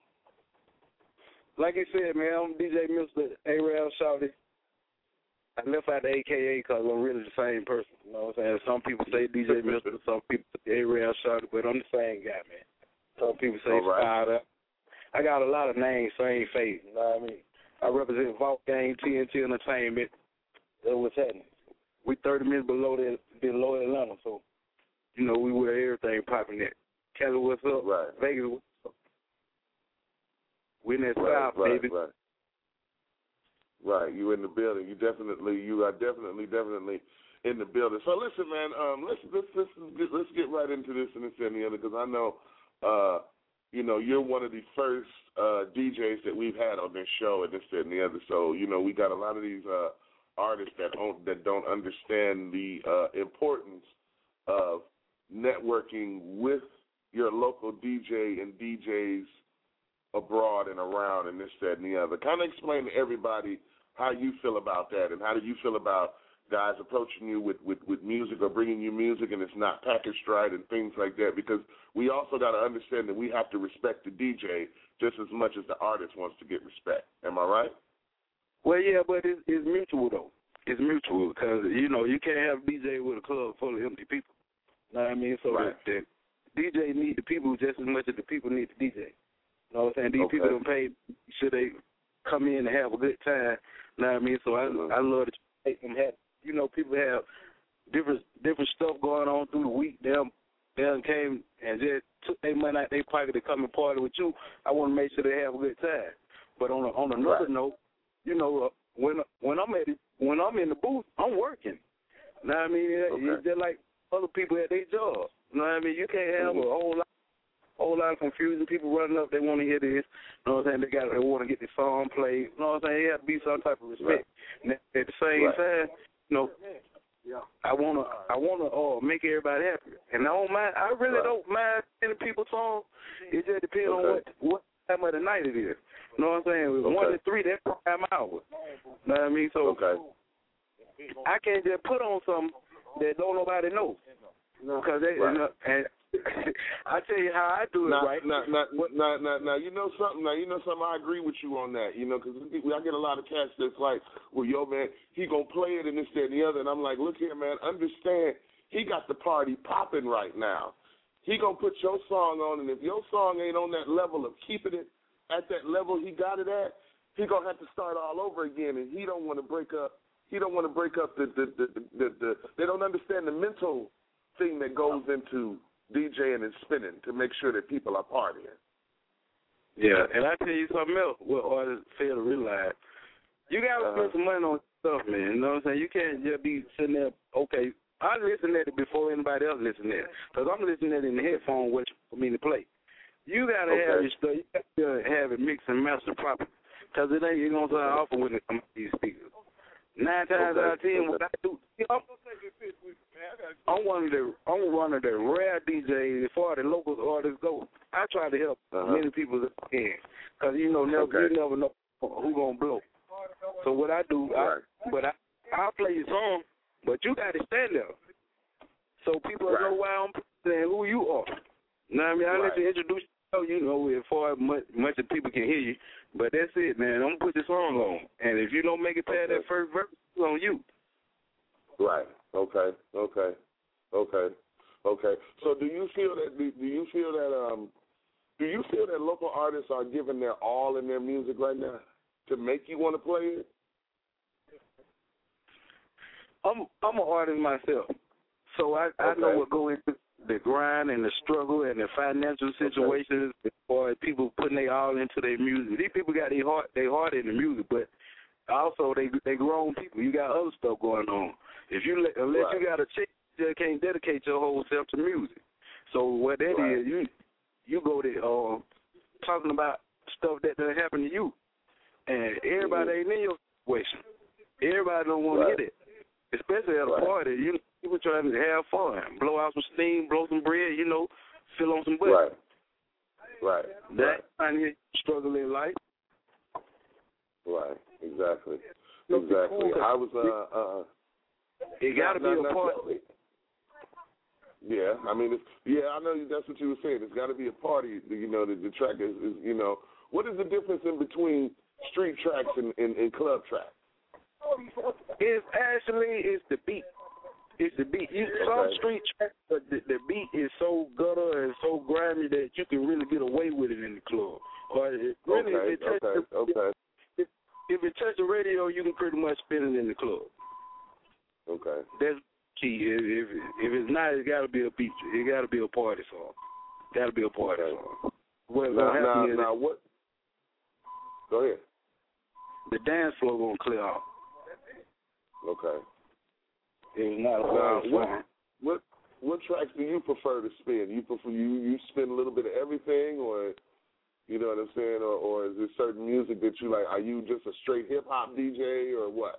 S13: Like I said, man, I'm DJ Mr. Arab Shorty. I left out the AKA because I'm really the same person. You know what I'm saying? Some people say DJ Mr., some people say Arab Shorty, but I'm the same guy, man. Some people say Spider. I got a lot of names, same face. You know what I mean? I represent Vault Game, TNT Entertainment. That's what's happening. We 30 minutes below Atlanta, so, you know, we wear everything popping there. Cali, what's up?
S7: Right.
S13: Vegas, what's up? We in that South, baby.
S7: Right, you in the building. You are definitely in the building. So listen, man, let's get right into this and this and the other, because I know, you know, you're one of the first DJs that we've had on this show and this, that, and the other. So, you know, we got a lot of these artists that don't understand the importance of networking with your local DJ and DJs abroad and around and this, that, and the other. Kind of explain to everybody how you feel about that, and how do you feel about guys approaching you with music or bringing you music and it's not packaged right and things like that, because we also got to understand that we have to respect the DJ just as much as the artist wants to get respect. Am I right?
S13: Well, yeah, but it's mutual, though. It's mutual because, you know, you can't have a DJ with a club full of empty people. You know what I mean? So the DJ need the people just as much as the people need the DJ. You know what I'm saying? These people don't pay, should they come in and have a good time. You know what I mean? So I love to make them have, you know, people have different stuff going on through the week. They came and just took their money out their pocket to come and party with you. I want to make sure they have a good time. But on another note, you know, when I'm in the booth, I'm working. You know what I mean? It's just like other people at their job. You know what I mean? You can't have a whole lot of confusing people running up. They want to hear this. You know what I'm saying? They want to get the song played. You know what I'm saying? There has to be some type of respect. And at the same time, you know, I wanna make everybody happy. And I really don't mind sending people songs. It just depends on what time of the night it is. You know what I'm saying? 1 to 3, that's prime hour. You know what I mean? So I can't just put on something that don't nobody know. Because and I tell you how I do it, right? Now,
S7: you know something. I agree with you on that. You know, because I get a lot of cats that's like, well, yo, man, he gonna play it and this, that, and the other. And I'm like, look here, man, understand, he got the party popping right now. He gonna put your song on, and if your song ain't on that level of keeping it at that level he got it at, he gonna have to start all over again. And he don't want to break up. He don't want to break up the. They don't understand the mental thing that goes into DJing and spinning to make sure that people are partying.
S13: Yeah, and I tell you something else, what artists fail to realize. You got to spend some money on stuff, man. You know what I'm saying? You can't just be sitting there, okay, I listen at it before anybody else listen at it. Because I'm listening at it in the headphone waiting for me to play. You got to have your stuff. You got to have it mixed and mastered properly. Because it ain't going to sound awful when it comes to these speakers. 9 times out of 10, what I do, I'm one of the rare DJs as far as the local artists go. I try to help many people that I can, because you never know who gonna blow. So what I do, I'll play your song, but you got to stand there, so people know why I'm saying who you are. You know what I mean? I let you introduce yourself, as far as much as people can hear you. But that's it, man. I'm gonna put the song on, and if you don't make it past that first verse, it's on you.
S7: Right. Okay. So do you feel that local artists are giving their all in their music right now to make you want to play it?
S13: I'm an artist myself, so I know what goes into the grind and the struggle and the financial situations as far as people putting their all into their music. These people got their heart in the music, but also they grown people. You got other stuff going on. Unless you got a chick, you can't dedicate your whole self to music. So what that is, you go there talking about stuff that done happened to you, and everybody ain't in your situation. Everybody don't want to hear it, especially at a party. People trying to have fun, blow out some steam, blow some bread, fill on some butt.
S7: Right.
S13: That kind of struggle in life.
S7: Right. Exactly. I was
S13: it got to be a party.
S7: Yeah, I mean, I know that's what you were saying. It's got to be a party. The track is what is the difference in between street tracks and club tracks?
S13: It's the beat. It's the beat. Some street tracks, the beat is so gutter and so grimy that you can really get away with it in the club. But if it touches the radio, you can pretty much spin it in the club.
S7: Okay.
S13: That's key. If it's not, it got to be a beat. It got to be a party song. Got to be a party song.
S7: Now, what? Go ahead.
S13: The dance floor gonna clear out.
S7: Okay.
S13: It's not a party song.
S7: What tracks do you prefer to spin? You spin a little bit of everything, or you know what I'm saying, or is there certain music that you like? Are you just a straight hip hop DJ or what?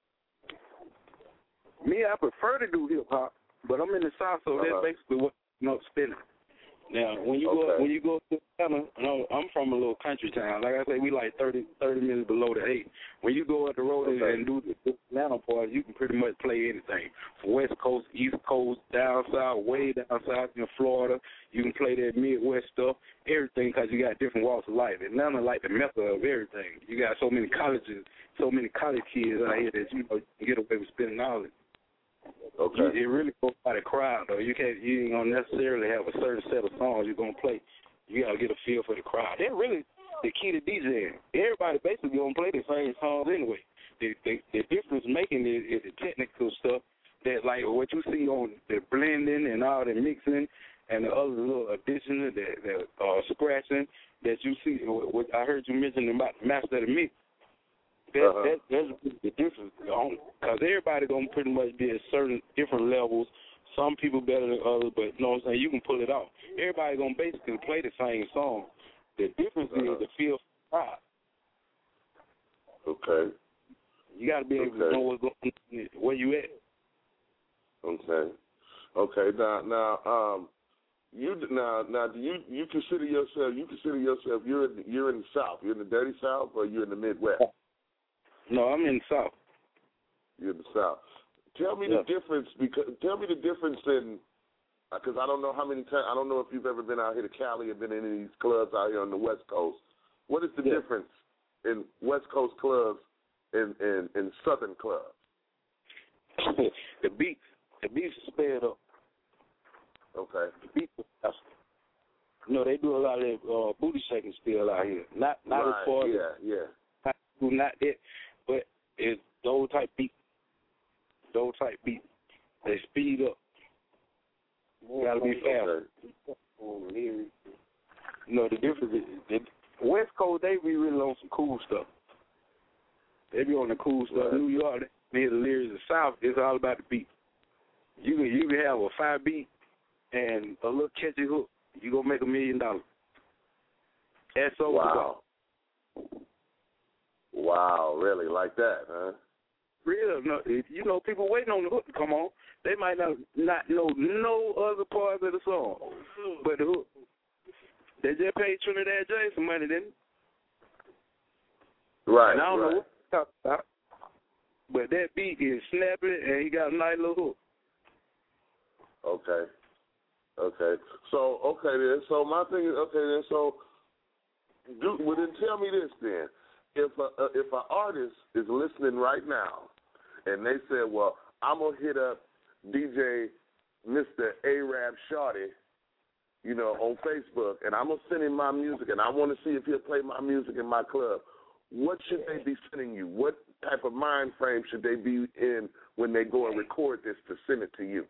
S13: Me, I prefer to do hip hop, but I'm in the South, so that's basically what spinning. Now, when you go to Atlanta, I'm from a little country town. Like I say, we like 30 minutes below the 8. When you go up the road and do the Atlanta part, you can pretty much play anything. From West Coast, East Coast, down south, way down south in Florida. You can play that Midwest stuff, everything, because you got different walks of life. Atlanta like the mecca of everything. You got so many colleges, so many college kids out here that you can get away with spending all it.
S7: Okay.
S13: It really goes by the crowd, though. You ain't gonna necessarily have a certain set of songs you're gonna play. You gotta get a feel for the crowd. That's really the key to DJing. Everybody basically gonna play the same songs anyway. The difference making is the technical stuff that, like what you see on the blending and all the mixing and the other little additions, the scratching that you see. What I heard you mention about the master of the mix. That's the difference, because everybody gonna pretty much be at certain different levels. Some people better than others, but you know what I'm saying, you can pull it off. Everybody gonna basically play the same song. The difference is the feel for the crowd.
S7: Okay.
S13: You gotta be able to know what's going on, where you at.
S7: Okay. Now, do you consider yourself? You're in the South. You're in the dirty South, or you're in the Midwest?
S13: No, I'm in the South.
S7: You're in the South. Tell me the difference. Tell me the difference in, because I don't know how many times. I don't know if you've ever been out here to Cali or been in any of these clubs out here on the West Coast. What is the difference in West Coast clubs and Southern clubs?
S13: The beats is sped up.
S7: Okay.
S13: The beats is faster. They do a lot of booty shaking still out here. Not as far as not that, but it's those type beats. They speed up. You gotta be fast. The difference is the West Coast, they be really on some cool stuff. They be on the cool stuff. Right. New York, they hear the lyrics. The South, it's all about the beat. You can have a 5 beat and a little catchy hook. You gonna make $1 million. That's so
S7: Wow, really, like that, huh?
S13: real. No, you know, people waiting on the hook to come on. They might not know no other parts of the song, but the hook. They just paid Trinidad James some money, didn't they?
S7: Right.
S13: And I don't know
S7: right.
S13: what to talk about, but that beat is snapping, and he got a nice little hook.
S7: Okay. So, then. So my thing is, then. So, well, then tell me this then. If an artist is listening right now, and they say, well, I'm gonna hit up DJ Mr. A-Rap Shawty, you know, on Facebook, and I'm gonna send him my music, and I want to see if he'll play my music in my club. What should they be sending you? What type of mind frame should they be in when they go and record this to send it to you?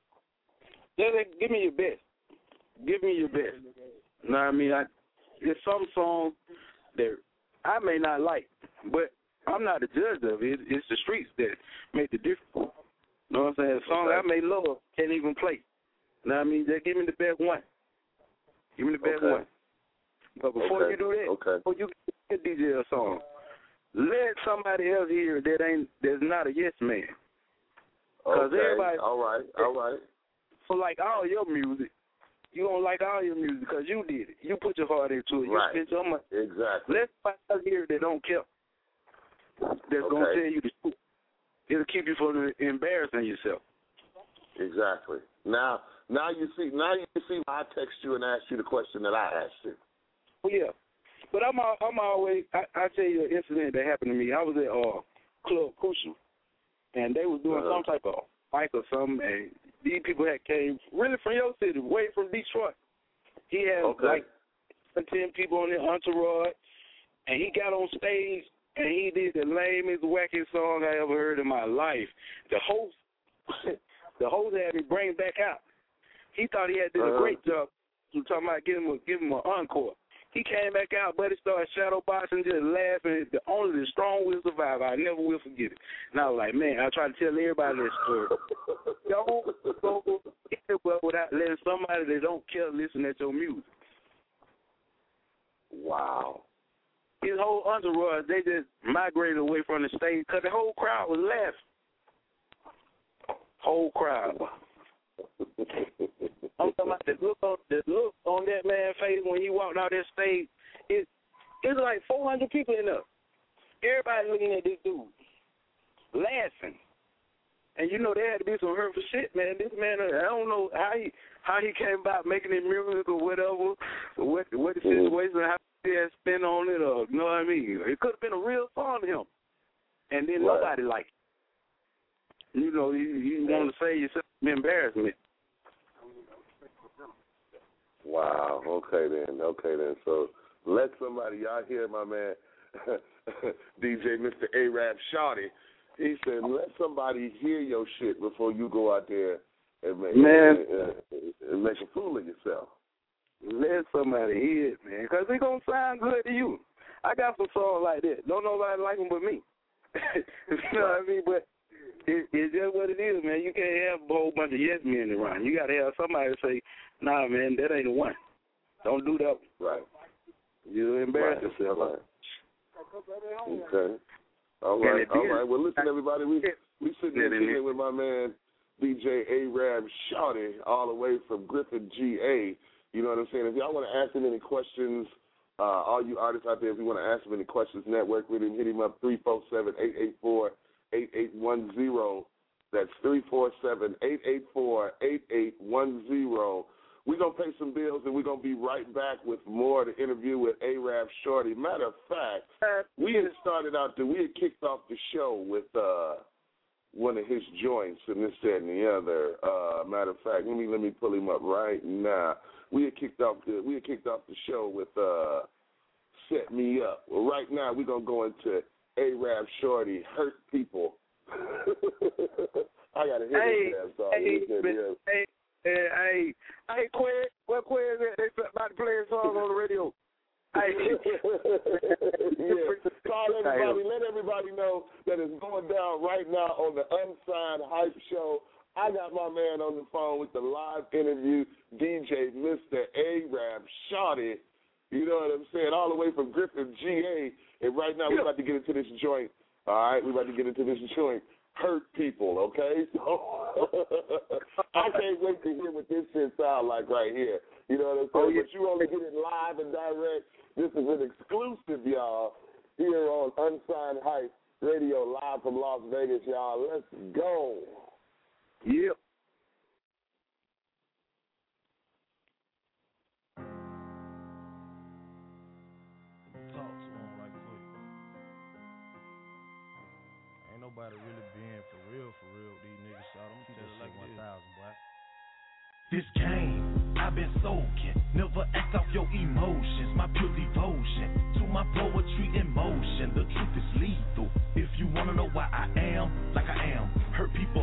S13: Give me your best. Give me your best. You know what I mean? There's some songs that I may not like, but I'm not the judge of it. It's the streets that make the difference. You know what I'm saying? A song I may love can't even play. You know what I mean? Just give me the best one. Give me the best one. But before you do that, before you get DJ a song, let somebody else hear that's not a yes man. Because everybody. All right. So like all your music, you don't like all your music because you did it. You put your heart into it. You spent your money.
S7: Exactly.
S13: Let somebody else hear that don't care. That's going to tell you the truth. It'll keep you from embarrassing yourself.
S7: Exactly. Now you see why I text you and asked you the question that I asked you.
S13: Well, yeah. But I'm always, I tell you an incident that happened to me. I was at Club Crucial, and they was doing some type of mic or something, and these people had came really from your city, way from Detroit. He had like 10 people on their entourage, and he got on stage, and he did the lamest, wackest song I ever heard in my life. The host had me bring back out. He thought he had did a great job. I'm talking about give him an encore. He came back out, but he started shadow boxing, just laughing. Only the strong will survive. I never will forget it. And I was like, man, I try to tell everybody that story. Don't go anywhere without letting somebody that don't care listen at your music.
S7: Wow.
S13: His whole entourage, they just migrated away from the stage because the whole crowd was laughing. Whole crowd. I'm talking about the look on that man's face when he walked out that stage. It's like 400 people in there. Everybody looking at this dude, laughing. And you know there had to be some hurtful shit, man. This man, I don't know how he came about making it music or whatever, what the situation, how he had spin on it, or you know what I mean. It could have been a real song to him, and then nobody liked it. You know, you want to say yourself embarrassment.
S7: Wow. Okay then. So let somebody, y'all hear my man, DJ Mr. A-Rap Shawty. He said, let somebody hear your shit before you go out there and make a fool of yourself.
S13: Let somebody hear it, man, because it's going to sound good to you. I got some songs like that. Don't nobody like them but me. You know what I mean? But it's just what it is, man. You can't have a whole bunch of yes men around. You got to have somebody say, nah, man, that ain't the one. Don't do that.
S7: Right.
S13: You'll embarrass yourself.
S7: Right. Okay. All right. Well, listen, everybody, we sitting here with my man, DJ A-Rap Shawty, all the way from Griffin, GA. You know what I'm saying? If y'all want to ask him any questions, all you artists out there, if you want to ask him any questions, network with him, hit him up, 347-884-8810. That's 347-884-8810. We're going to pay some bills, and we're going to be right back with more to interview with A-Rap Shawty. Matter of fact, we had kicked off the show with one of his joints and this, that, and the other. Matter of fact, let me pull him up right now. We had kicked off the show with Set Me Up. Well, right now we're going to go into A-Rap Shawty, Hurt People. I got to hear this damn song.
S13: Hey, Quez, what Quez is? They about to play a song on the radio.
S7: Let everybody know that it's going down right now on the Unsigned Hype Show. I got my man on the phone with the live interview, DJ Mr. A-Rap Shawty. You know what I'm saying? All the way from Griffin, GA. And right now we're about to get into this joint All right, we about to get into this joint. Hurt people, okay? So I can't wait to hear what this shit sound like right here. You know what I'm saying?
S13: Oh, yeah.
S7: But you only get it live and direct. This is an exclusive, y'all, here on Unsigned Hype Radio, live from Las Vegas, y'all. Let's go.
S13: Yep.
S14: Nobody really being for real, these niggas shot them. Tell it like 1,000, boy.
S10: This game, I've been soaking. Never act off your emotions. My pure devotion to my poetry in motion. The truth is lethal. If you wanna know why I am like I am, hurt people.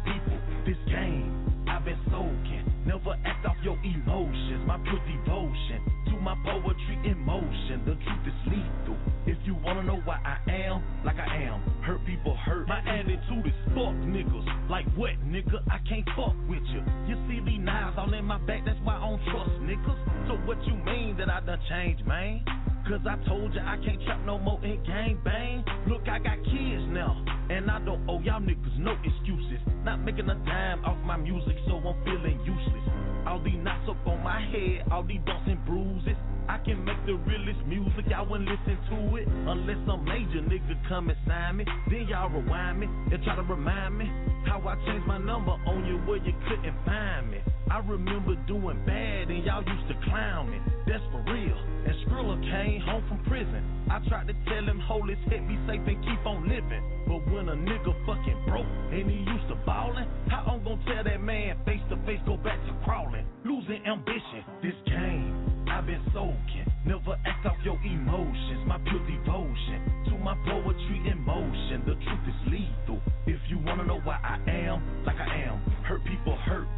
S10: This game, I've been soaking. Never act off your emotions. My pure devotion to my poetry in motion. The truth is lethal. If you wanna know why I am like I am, hurt people hurt. My attitude is fuck niggas. Like what, nigga? I can't fuck with you. You see these knives all in my back, that's why I don't trust niggas. So what you mean that I done changed, man? Cause I told you I can't trap no more in gang bang. Look, I got kids now, and I don't owe y'all niggas no excuses. Not making a dime off my music, so I'm feeling useless. All these knots up on my head, all these bumps and bruises. I can make the realest music, y'all wouldn't listen to it unless some major nigga come and sign me. Then y'all rewind me and try to remind me how I changed my number on you where you couldn't find me. I remember doing bad and y'all used to clown me. That's for real. And Skrilla came home from prison. I tried to tell him hold his head, be safe and keep on living. But when a nigga fucking broke and he used to ballin', how I'm gonna tell that man face to face go back to crawling? Losing ambition, this game, I've been soaking. Never act off your emotions. My pure devotion to my poetry in motion. The truth is lethal. If you wanna know why I am like I am, hurt people.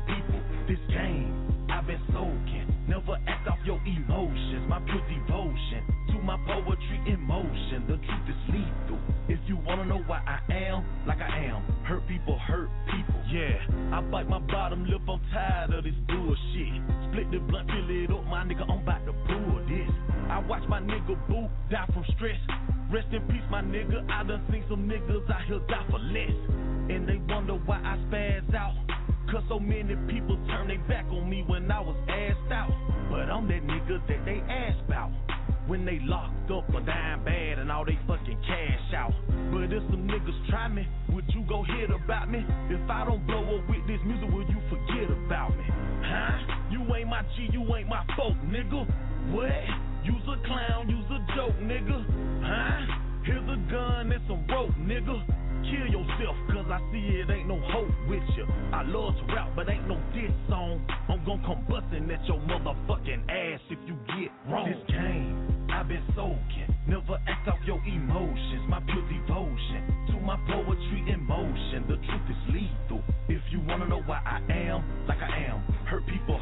S10: This game, I've been soaking. Never act off your emotions. My pure devotion to my poetry in motion. The truth is lethal. If you wanna know why I am like I am, hurt people. Yeah, I bite my bottom lip, I'm tired of this bullshit. Split the blunt, fill it up, my nigga, I'm about to pull this. I watch my nigga Boo die from stress. Rest in peace, my nigga, I done seen some niggas out here die for less. And they wonder why I spaz out. Cause so many people turn their back on me when I was assed out. But I'm that nigga that they ask about when they locked up or dying bad and all they fucking cash out. But if some niggas try me, would you go hit about me? If I don't blow up with this music, will you forget about me? Huh? You ain't my G, you ain't my folk, nigga. What? You's a clown, you's a joke, nigga. Huh? Here's a gun and some rope, nigga. Kill yourself, cause I see it ain't no hope with you. I love to rap, but ain't no diss song. I'm gon' come bustin' at your motherfucking ass if you get wrong. This game, I've been soaking. Never act off your emotions. My pure devotion to my poetry in motion. The truth is lethal. If you wanna know why I am like I am, hurt people.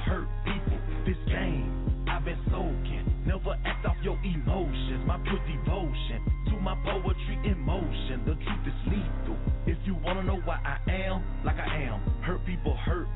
S10: This game, I've been soaking. Never act off your emotions. My pure devotion to my poetry in motion. The truth is lethal. If you wanna know why I am like I am, hurt people.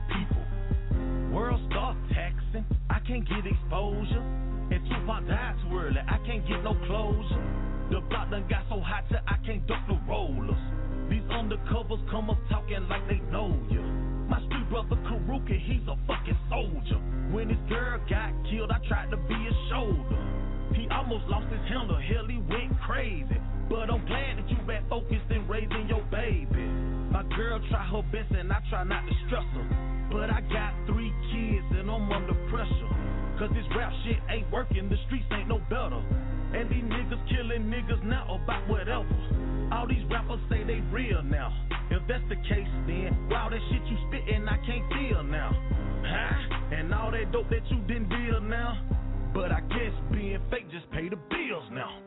S10: World start taxing, I can't get exposure. And Tupac died too early, I can't get no closure. The block done got so hot till I can't duck the rollers. These undercovers come up talking like they know ya. My street brother Karuka, he's a fucking soldier. When his girl got killed, I tried to be his shoulder. He almost lost his handle, hell he went crazy. But I'm glad that you back focused in raising your baby. My girl try her best and I try not to stress her. But I got 3 kids and I'm under pressure. Cause this rap shit ain't working, the streets ain't no better. And these niggas killing niggas now about whatever. All these rappers say they real now. If that's the case then, wow, that shit you spittin' I can't feel now. Huh? And all that dope that you didn't deal now. But I guess being fake just pay the bills now.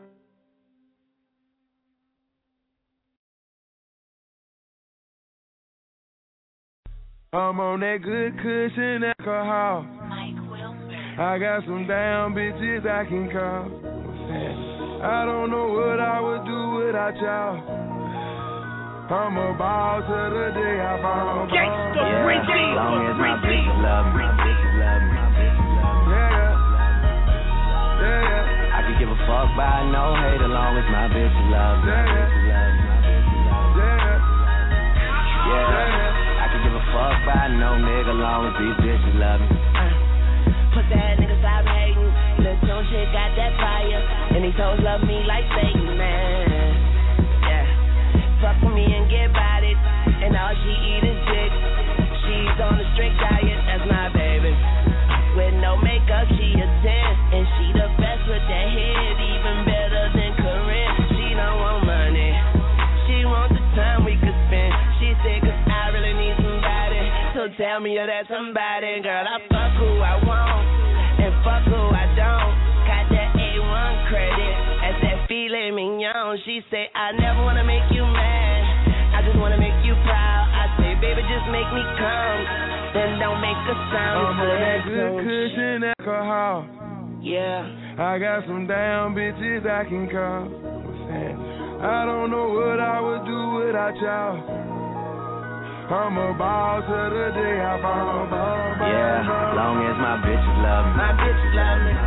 S2: I'm on that good cushion alcohol. I got some damn bitches I can call. I don't know what I would do without y'all. I'm a ball to the day I fall.
S3: Gangsta Ricky, as long as my bitches love me, I can give a fuck by no hate as long as my bitches love me. by no nigga long as these bitches love me.
S15: Put that nigga stop hating. Lil' Tune shit got that fire. And these hoes love me like Satan, man. Yeah. Fuck with me and get about it. And all she eat is dick. She's on a strict diet, that's my baby. With no makeup, she a 10. And she the best with that head, even better than Corinne. She don't want money. She wants the time we could spend. She said, cause I really need somebody. So tell me you're that somebody. Girl, I fuck who I want. And fuck who I don't. Got that A1 credit. That's that filet mignon. She say, I never wanna make you mad. I just wanna make you proud. I say, baby, just make me come. Then don't make a sound.
S2: I'm on that good cushion alcohol.
S15: Yeah.
S2: I got some damn bitches I can call. I don't know what I would do without y'all. I'm a ball to the day I fall.
S3: Yeah, long as my bitches love me.
S15: My bitches love me.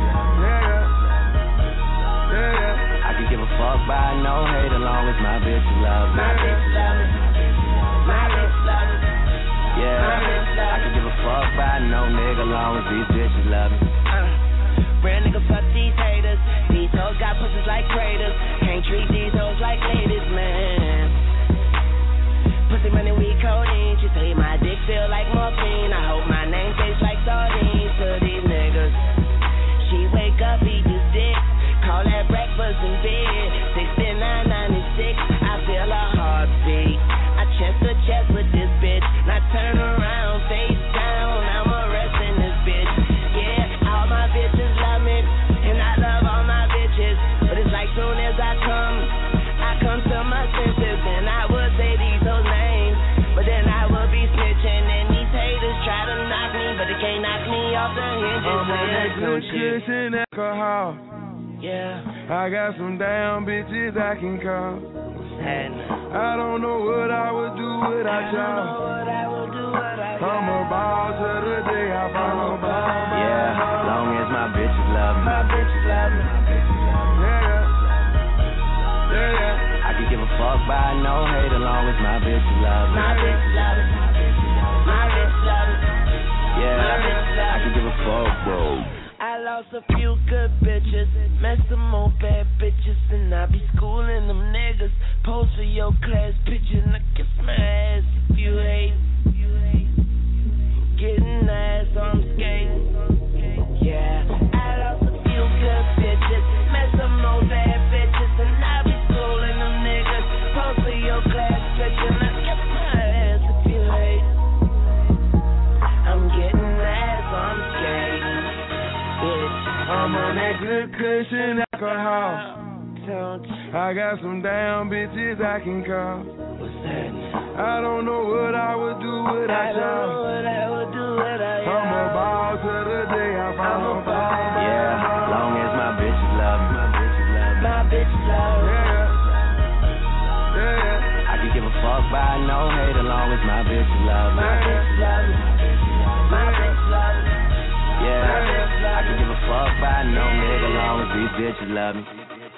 S3: Yeah. I can give a fuck by no hate as long as my bitches love me.
S15: My bitches love me. My bitches love me.
S3: Yeah, I can give a fuck by no nigga long as these bitches love me.
S15: Real nigga, fuck these haters. These hoes got pussies like craters. Can't treat these hoes like ladies, man. Pussy money, we codeine. She say my dick feel like morphine. I hope my name tastes like sardines to these niggas. She wake up, eat this dick. Call that breakfast in bed. 6996, I feel a heartbeat. I chest to chest with this bitch. Now turn around, face down. I'm arresting this bitch. Yeah, all my bitches love me, and I love all my bitches. But it's like soon as I come to my senses, and I would say these hoes names, but then I would be snitching, and these haters try to knock me, but they can't knock me off the hinges.
S2: I'm on that good cushion alcohol.
S15: Yeah.
S2: I got some damn bitches I can call. I don't know what I would do without y'all. I'm a ball to the day I fall.
S3: Yeah, long as my bitches love me.
S15: My bitches love me.
S2: Yeah.
S3: I can give a fuck by no hate as long as my bitches love me.
S15: My bitches love me. My bitches love me.
S3: Yeah, I can give a fuck, bro.
S15: I lost a few good bitches, met some more bad bitches, and I be schooling them niggas. Post for your class picture, and I kiss my ass if you hate. Getting ass on skating. Yeah, I lost a few good bitches, met some more bad bitches, and I be schooling them niggas. Post for your class picture, and I kiss my ass if you hate. I'm getting ass on skating.
S2: I'm on that good cushion alcohol. I got some damn bitches I can call. I don't know what I would do without y'all. I'm a ball to the day I fall.
S3: Yeah, long as my bitches love me.
S15: My bitches love me.
S3: I can give a fuck by no hate as long as my bitches love me.
S15: My bitches love me. My bitches love me.
S3: Yeah, I can give a fuck by no nigga long as these bitches love me.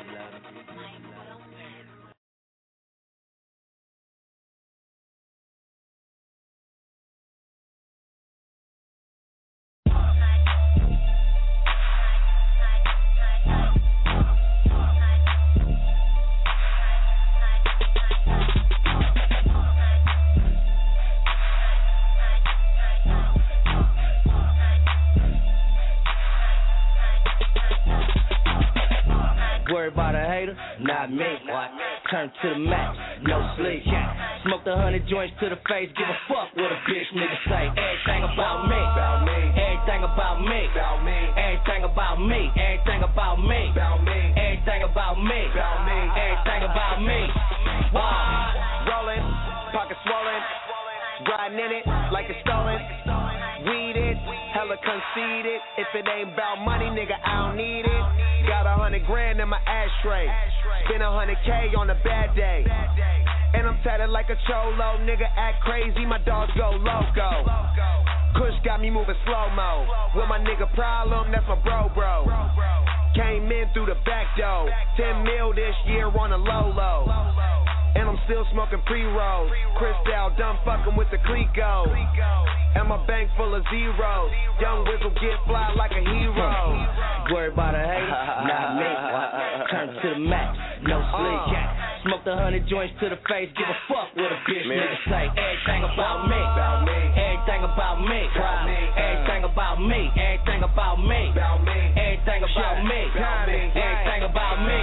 S16: Worry about a hater? Not me. Turn to the max, no sleep. Smoke the 100 joints to the face, give a fuck what a bitch nigga say. Everything about me. Everything about me. Everything about me. Everything about me. Everything about me. Everything about me.
S17: Rolling, pocket swollen, riding in it like it's stolen. Weed it, hella conceited. If it ain't about money, nigga, I don't need it. Got 100 grand in my ashtray. Spend 100K on a bad day. And I'm tatted like a cholo. Nigga act crazy, my dogs go loco. Kush got me moving slow-mo. With my nigga problem, that's my bro. Came in through the back door. 10 mil this year on a low. and I'm still smoking pre-rolls. Cristal done fucking with the Clico. And my bank full of zeros. Young Wizzle get fly like a hero.
S16: Worry about a hater, not me. Turn to the max, no sleep. Smoked 100 joints to the face, give a fuck what a bitch nigga say. Everything about me, everything about me, everything about me, everything about me, everything about me, everything about me.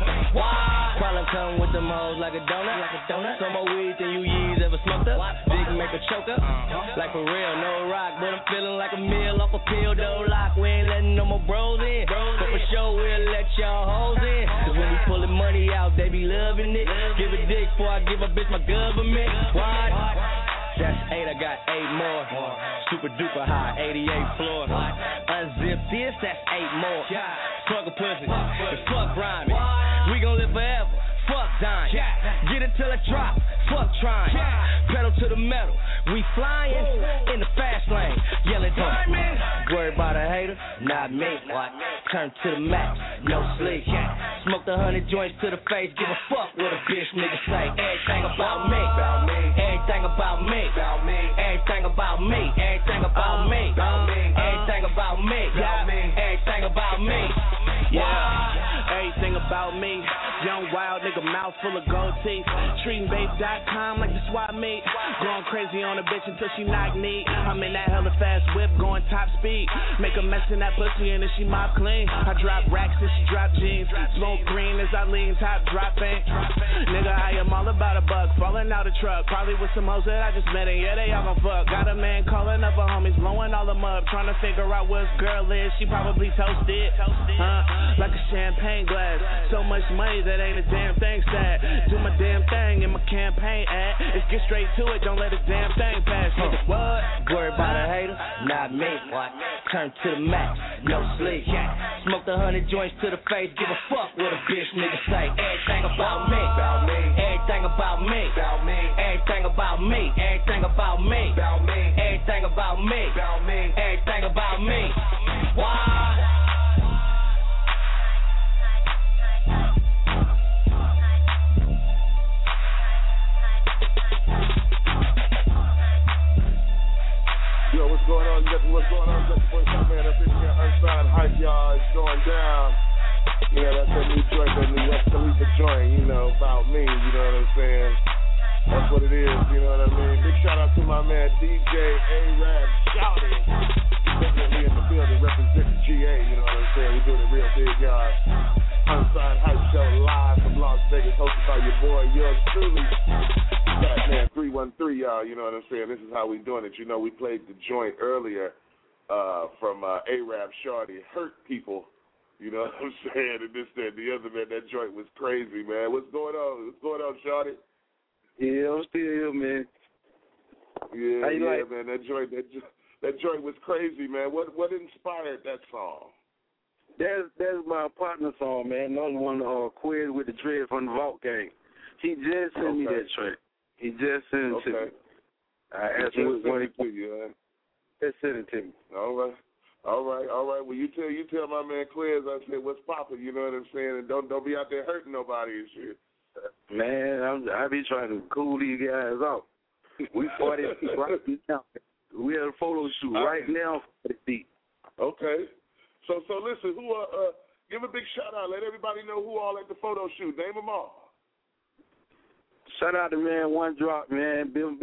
S16: Why? Problem come with them hoes like a donut, Some more weed than you years ever smoked up. Big make a choker, like for real, no rock, but I'm feeling like a meal off a pill, no lock. We ain't letting no more bros in, but for sure we'll let y'all hoes in. Cause when we pulling money out, they be loving it. Give a dick before I give a bitch my government. What? That's 8, I got 8 more. Super duper high, 88th floor. Unzip this, that's 8 more. Fuck a pussy, and fuck rhyming. We gon' live forever, fuck dying. Get it till I drop, fuck trying. Pedal to the metal, we flying in the fast lane. Yelling diamond. Worry about a hater, not me. Turn to the max, no sleep. Smoked 100 joints to the face, give a fuck what a bitch nigga say. Everything about me, everything about me, everything about me, everything about me, everything about me, everything about me.
S18: Yeah, everything about me. Young wild nigga, mouth full of gold teeth. Treatingbabe.com like the swap meet. Going crazy on a bitch until she knock knee. I'm in that hella fast whip going top speed. Make a mess in that pussy and then she mop clean. I drop racks and she drop jeans. Smoke green as I lean, top dropping. Nigga, I am all about a buck. Falling out a truck, probably with some hoes that I just met and yeah, they all gon' fuck. Got a man calling up her homies, blowing all them up. Trying to figure out what his girl is. She probably toasted. Like a champagne glass. So much money that ain't a damn thing sad. Do my damn thing in my campaign ad. Let's get straight to it, don't let a damn thing pass. What?
S16: Worry about a hater, not me. Turn to the max, no sleep. Smoked 100 joints to the face, give a fuck what a bitch nigga say. Everything about me, everything about me, everything about me, everything about me, everything about me, everything about me. Why?
S7: Yo, what's going on? What's going on? Got the voice out, man. Up in here, Unsigned Hype, y'all. It's going down. Yeah, that's that new joint, that new West Khalifa joint, you know, about me, you know what I'm saying? That's what it is, you know what I mean? Big shout out to my man, DJ A-Rab Shouting. Definitely in the building, representing GA, you know what I'm saying? We're doing it real big, y'all. Unsigned Hype Show live from Las Vegas, hosted by your boy, yours truly, Batman 313, y'all. You know what I'm saying? This is how we doing it. You know, we played the joint earlier from A-Rab Shorty, Hurt People. You know what I'm saying? And this, that, the other, man, that joint was crazy, man. What's going on? What's going on, Shorty?
S13: Yeah, I'm still here, man.
S7: Yeah, yeah, man. That joint was crazy, man. What inspired that song?
S13: That's my partner song, man. Another one, Quiz with the Dread from the Vault Gang. He just sent me that track. He just sent it to me. I asked him when he put you. Just sent it to me.
S7: All right. Well, you tell my man Quiz. I said, what's poppin'? You know what I'm saying? And don't be out there hurting nobody and shit.
S13: Man, I be trying to cool these guys off. We 40 right now. We had a photo shoot right now for the beat.
S7: Okay. So listen, who give a big shout out. Let everybody know who all at the photo shoot. Name them all.
S13: Shout out to man One Drop, man, Bill,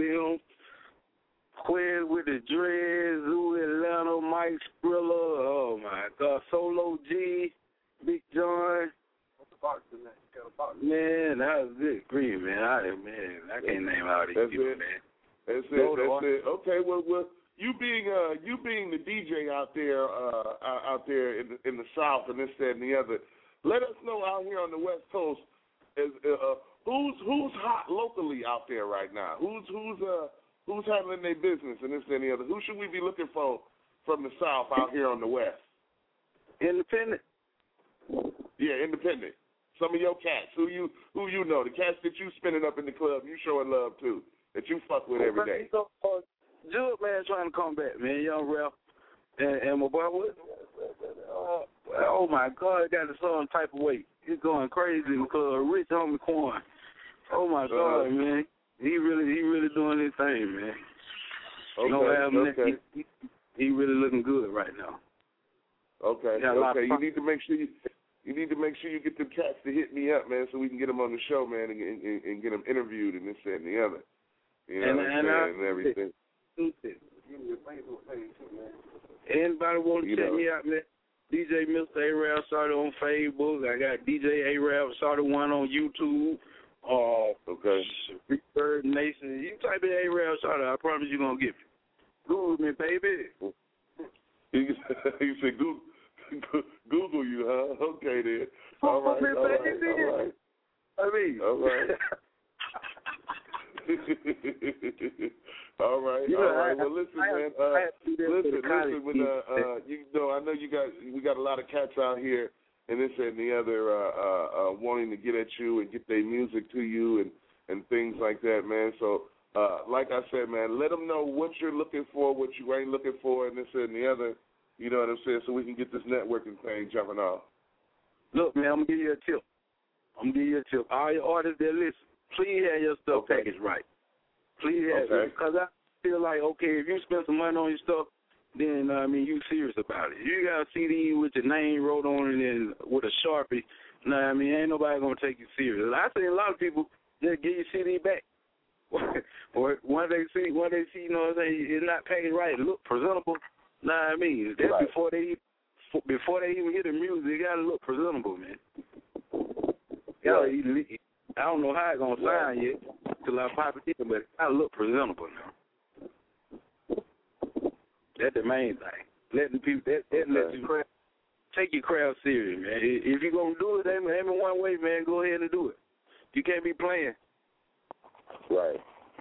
S13: Quiz with the Dreads, Zoo Atlanta, Mike Skrilla, oh my God, Solo G, Big John. Man, that was it. Green, man. I can't name all these people, man.
S7: That's it. Okay, well, you being the DJ out there in the South and this, that, and the other, let us know out here on the West Coast who's hot locally out there right now. Who's handling their business and this, that, and the other. Who should we be looking for from the South out here on the West?
S13: Independent.
S7: Yeah, independent. Some of your cats, who you know, the cats that you spinning up in the club, you showing love to, that you fuck with every day.
S13: Jude, man, trying to come back, man. Young Ralph and my boy, oh my God, got the song type of weight. It's going crazy because Rich Homie Quan Oh my God, man. He really doing his thing, man.
S7: Okay.
S13: He really looking good right now.
S7: Okay. You need to make sure you get the cats to hit me up, man, so we can get them on the show, man, and get them interviewed and this, that, and the other. You know what I'm saying, and everything.
S13: Anybody want to check me out, man? DJ Mr. Arab started on Facebook. I got DJ Arab started one on YouTube. Big Bird Nation. You type in Arab started, I promise you're going to get me. Google me, baby.
S7: You said Google you, huh? Okay, then. All right. All right. Well, listen, man. Listen. When I know we got a lot of cats out here, and this and the other, wanting to get at you and get their music to you and things like that, man. So, like I said, man, let them know what you're looking for, what you ain't looking for, and this and the other. You know what I'm saying? So we can get this networking thing jumping off.
S13: Look, man, I'm going to give you a tip. All your artists that listen, please have your stuff packaged right. Please have it. Because I feel like, if you spend some money on your stuff, then, you serious about it. You got a CD with your name wrote on it and with a Sharpie, ain't nobody going to take you serious. I see a lot of people just give your CD back. Or when they see, you know what I'm saying, it's not packaged right, it look presentable. That's before they even hear the music, it gotta look presentable, man. I don't know how it's gonna sound yet till I pop it in, but it gotta look presentable now. That's the main thing. Letting people let you take your craft serious, man. If you're gonna do it, aim one way, man. Go ahead and do it. You can't be playing.
S7: Right.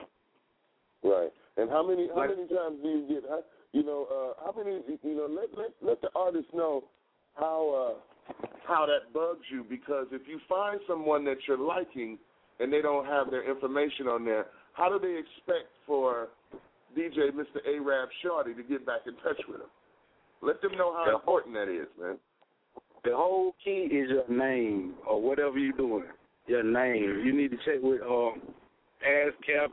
S7: And how many times do you get? How many? Let the artist know how that bugs you, because if you find someone that you're liking and they don't have their information on there, how do they expect for DJ Mr. Arab Shorty to get back in touch with them? Let them know how important that is, man.
S13: The whole key is your name or whatever you're doing. Your name. You need to check with ASCAP,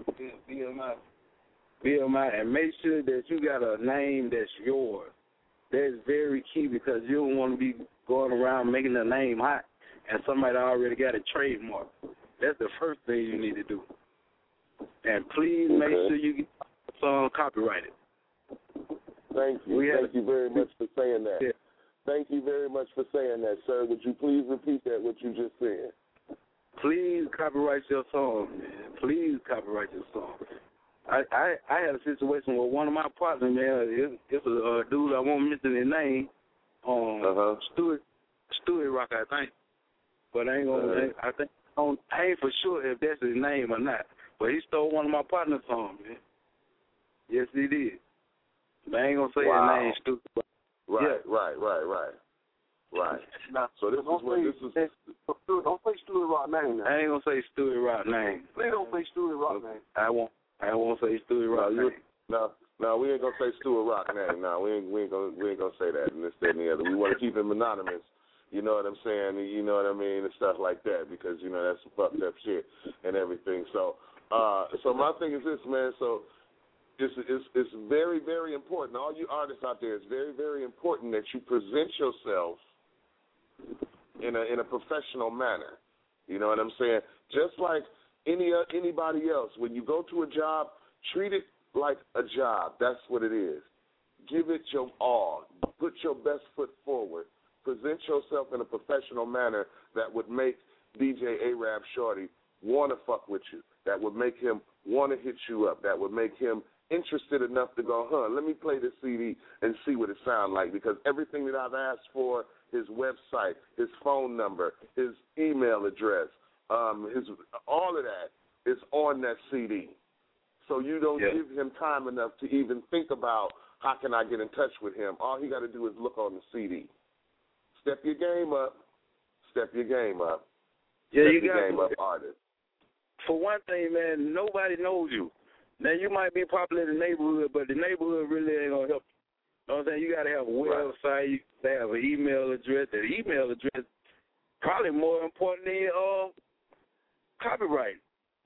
S13: BMI, and make sure that you got a name that's yours. That's very key, because you don't want to be going around making the name hot and somebody already got a trademark. That's the first thing you need to do. And please make sure you get the song copyrighted.
S7: Thank you. Thank you very much for saying that.
S13: Yeah.
S7: Thank you very much for saying that, sir. Would you please repeat that, what you just said?
S13: Please copyright your song, man. Please copyright your song. I had a situation with one of my partners, man. It's a dude, I won't mention his name, Stewie Rock, I think. But I ain't gonna. I ain't for sure if that's his name or not. But he stole one of my partner's songs, man. Yes, he did. But I ain't gonna say his name, Stewie.
S7: Right. So this is what this is.
S19: Don't say Stewie Rock name.
S13: I ain't gonna say Stewie Rock name.
S19: Please don't say Stewie Rock name.
S13: I won't say Stewie Rock name.
S7: No, we ain't gonna say Stewie Rock name. No, we ain't gonna say that and this, that, and the other. We want to keep him anonymous. You know what I'm saying? You know what I mean, and stuff like that, because that's some fucked up shit and everything. So my thing is this, man. So it's very, very important. All you artists out there, it's very, very important that you present yourself in a professional manner. You know what I'm saying? Just like anybody else, when you go to a job, treat it like a job. That's what it is. Give it your all. Put your best foot forward. Present yourself in a professional manner that would make DJ Arab Shorty want to fuck with you, that would make him want to hit you up, that would make him interested enough to go, let me play this CD and see what it sounds like, because everything that I've asked for, his website, his phone number, his email address, all of that is on that CD. So you don't give him time enough to even think about how can I get in touch with him. All he got to do is look on the CD. Step your game up. Step your game up.
S13: Yeah,
S7: Step
S13: you
S7: your
S13: got
S7: game up, artist.
S13: For one thing, man, nobody knows you. Now, you might be popular in the neighborhood, but the neighborhood really ain't going to help you. You know what I'm saying? You got to have a website. You got to have an email address. The email address probably more important than copyright.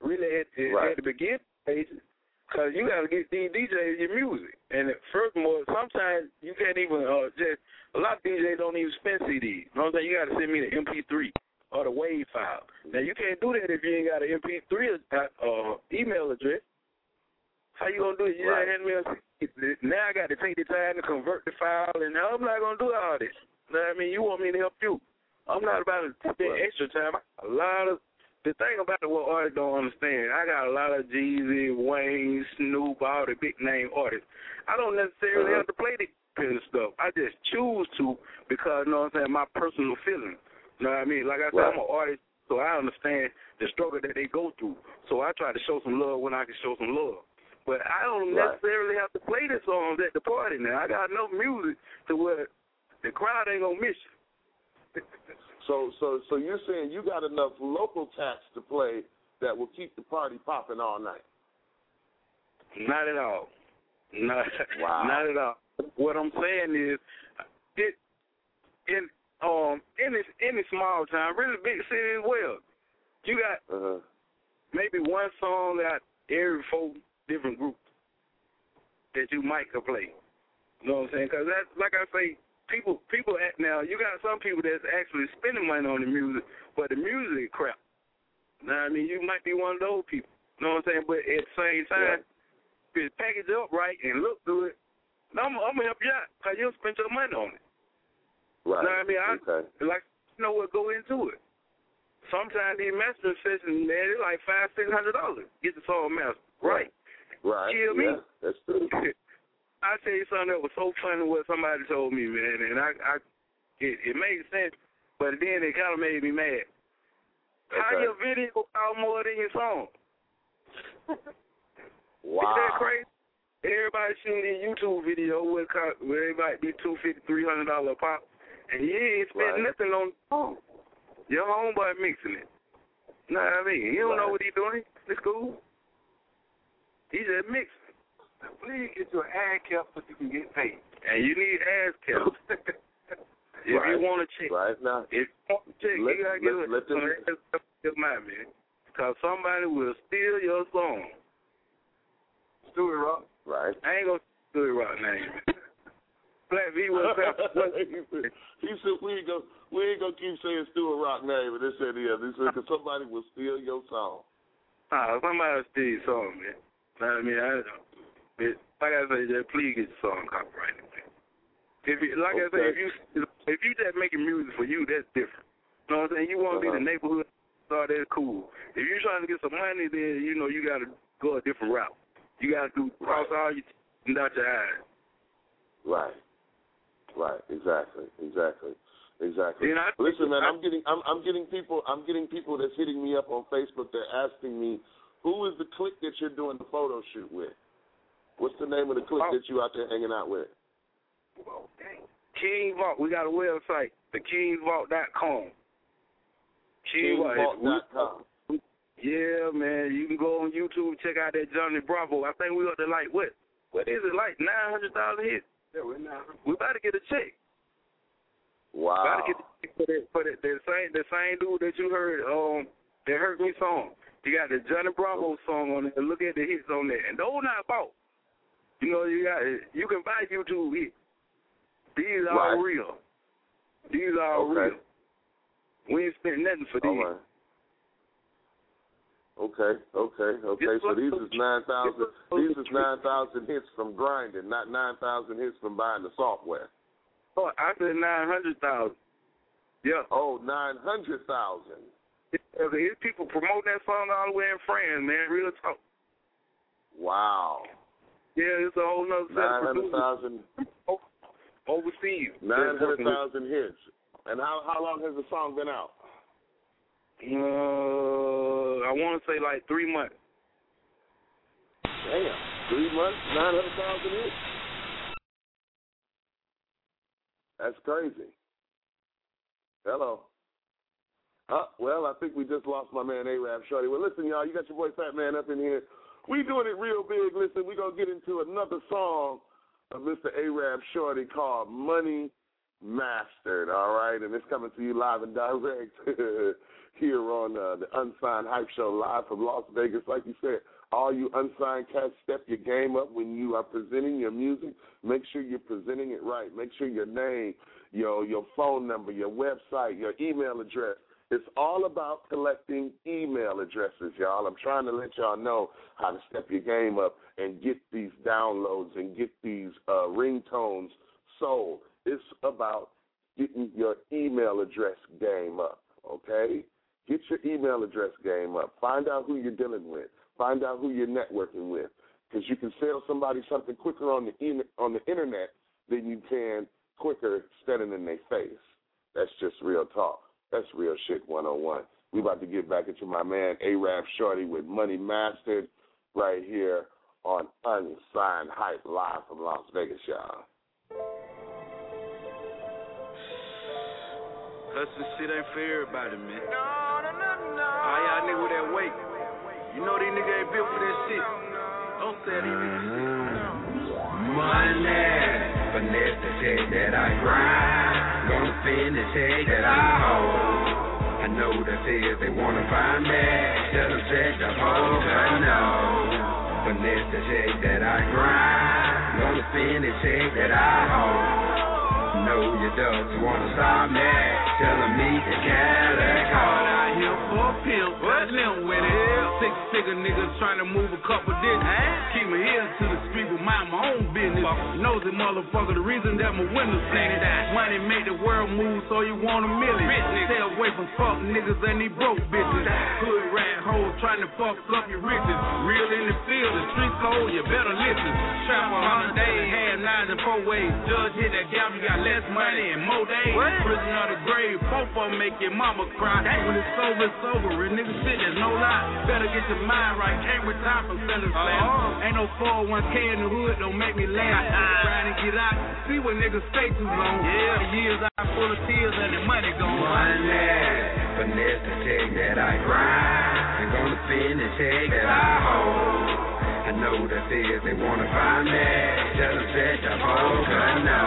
S13: really at the beginning stage, because you got to get these DJs your music. And furthermore, sometimes you can't even just a lot of DJs don't even spend CDs. You know what I'm saying? You got to send me the MP3 or the WAV file. Now you can't do that if you ain't got an MP3 email address. How you gonna do it? You just hand me a CD. Now I got to take the time to convert the file, and I'm not gonna do all this. You know what I mean? You want me to help you? I'm not about to spend extra time. The thing about it, what artists don't understand, I got a lot of Jeezy, Wayne, Snoop, all the big name artists. I don't necessarily have to play this kind of stuff. I just choose to because, you know what I'm saying, my personal feelings. You know what I mean? Like I said, I'm an artist, so I understand the struggle that they go through. So I try to show some love when I can show some love. But I don't necessarily have to play the songs at the party now. I got enough music to where the crowd ain't going to miss you.
S7: So you're saying you got enough local cats to play that will keep the party popping all night?
S13: Not at all. Not at all. What I'm saying is, in any small town, really big city as well, you got maybe one song that every 4 different groups that you might could play. You know what I'm saying? Because that's like I say. People act now, you got some people that's actually spending money on the music, but the music crap. Now, I mean, you might be one of those people. You know what I'm saying? But at the same time, if you package it up right and look good, I'm going to help you out because you'll spend your money on it.
S7: Right.
S13: Now, I mean, like, you know what go into it. Sometimes these mastering sessions, man, it's like $500-$600. Get the song mastered. Right. Kill me.
S7: That's true.
S13: I tell you something that was so funny what somebody told me, man, and it made sense, but then it kind of made me mad. How your video cost more than your song?
S7: Wow.
S13: Is that crazy? Everybody seen the YouTube video where it might be $250, $300 a pop, and you ain't spent nothing on the song. Your homeboy mixing it. Know what I mean? You don't know what he doing. It's cool. He just mixing. Please get your ass kept so you can get paid. And you need ass kept. If you want to check.
S7: Right now.
S13: If you want to check, you got to get man. Because somebody will steal your song. Stewie Rock.
S7: Right.
S13: I ain't going to Stewie Rock name. Black V was
S7: He said we ain't gonna keep saying Stewie Rock name, and this and the other. He said because somebody will steal your song.
S13: Somebody will steal your song, man. I mean, I don't know. Like I say, just please get your song copyrighted. If you just making music for you, that's different. You know what I'm saying? You want to be the neighborhood star, that's cool. If you're trying to get some money, then you know you got to go a different route. You got to cross all your T's and dot your I's.
S7: Right. Exactly.
S13: You know,
S7: listen, man, I'm getting people that's hitting me up on Facebook. They're asking me, who is the clique that you're doing the photo shoot with? What's the name of the clique that you out there hanging out with?
S13: King Vault. We got a website, thekingsvault.com.
S7: Kingsvault.com.
S13: Yeah, man. You can go on YouTube, check out that Johnny Bravo. I think we up to like what is it, like 900,000 hits? Yeah, we about to get a check.
S7: Wow.
S13: About to get a check for the same dude that you heard, that Hurt Me song. You got the Johnny Bravo song on there. Look at the hits on there. And those not bought. You know, you can buy YouTube hits. These are real. These are real. We ain't spent nothing for these.
S7: Right. Okay. So these is 9,000. These is 9,000 hits from grinding, not 9,000 hits from buying the software.
S13: Oh, I said 900,000. Yeah.
S7: Oh, 900,000.
S13: There's people promoting that song all the way in France, man. Real talk.
S7: Wow.
S13: Yeah, it's a whole nother set of
S7: 900,000
S13: overseas.
S7: 900,000 hits. And how long has the song been out?
S13: I want to say like 3 months.
S7: Damn, 3 months, 900,000 hits. That's crazy. Hello. Well, I think we just lost my man A-Rap Shorty. Well, listen, y'all, you got your boy Fat Man up in here. We doing it real big. Listen, we're going to get into another song of Mr. A-Rap Shorty called Money Mastered, all right? And it's coming to you live and direct. here on the Unsigned Hype Show live from Las Vegas. Like you said, all you unsigned cats, step your game up when you are presenting your music. Make sure you're presenting it right. Make sure your name, your phone number, your website, your email address. It's all about collecting email addresses, y'all. I'm trying to let y'all know how to step your game up and get these downloads and get these ringtones sold. It's about getting your email address game up, okay? Get your email address game up. Find out who you're dealing with. Find out who you're networking with, because you can sell somebody something quicker on the internet than you can quicker standing in their face. That's just real talk. That's real shit 101. We about to get back into my man A-Rap Shorty with Money Mastered right here on Unsigned Hype live from Las Vegas, y'all.
S20: Hustling shit ain't for everybody, man. All y'all niggas with that weight, you know these niggas ain't built for that shit. Don't say these niggas shit.
S21: Money, finesse the check that I grind. Gonna spend the check that I hold. I know the fears they wanna find me. Tell them check the whole gun, no. Finesse the check that I grind. Gonna spend the check that I hold. Know your dogs wanna stop me. Telling me the Cadillac
S20: Call out here for a pimp, but limp with it. Six-figure niggas trying to move a couple digits. Keep my ears to the street with my own business. Nosy motherfucker, the reason that my windows tinted. Money make the world move, so you want $1 million. Stay away from fuck niggas and these broke bitches. Hood rat hoes trying to fuck up your riches. Real in the field, the streets cold, you better listen. Trap for 100 days, half nines and 4 ways. Judge hit that gap, you got less money and more days. Prison of the grave, fofo make your mama cry. When it's over, it's over. Real nigga shit, there's no lie. Better get your mind right, can't retire from selling slash. Ain't no 401k in the hood, don't make me laugh. Trying to get out, see what niggas stay too long. Yeah, the years I full of tears and the money gone.
S21: Money, finesse the check that I grind. I'm gonna spend the check that I hold. I know the fears they wanna find me. Tell them check the whole gun, no.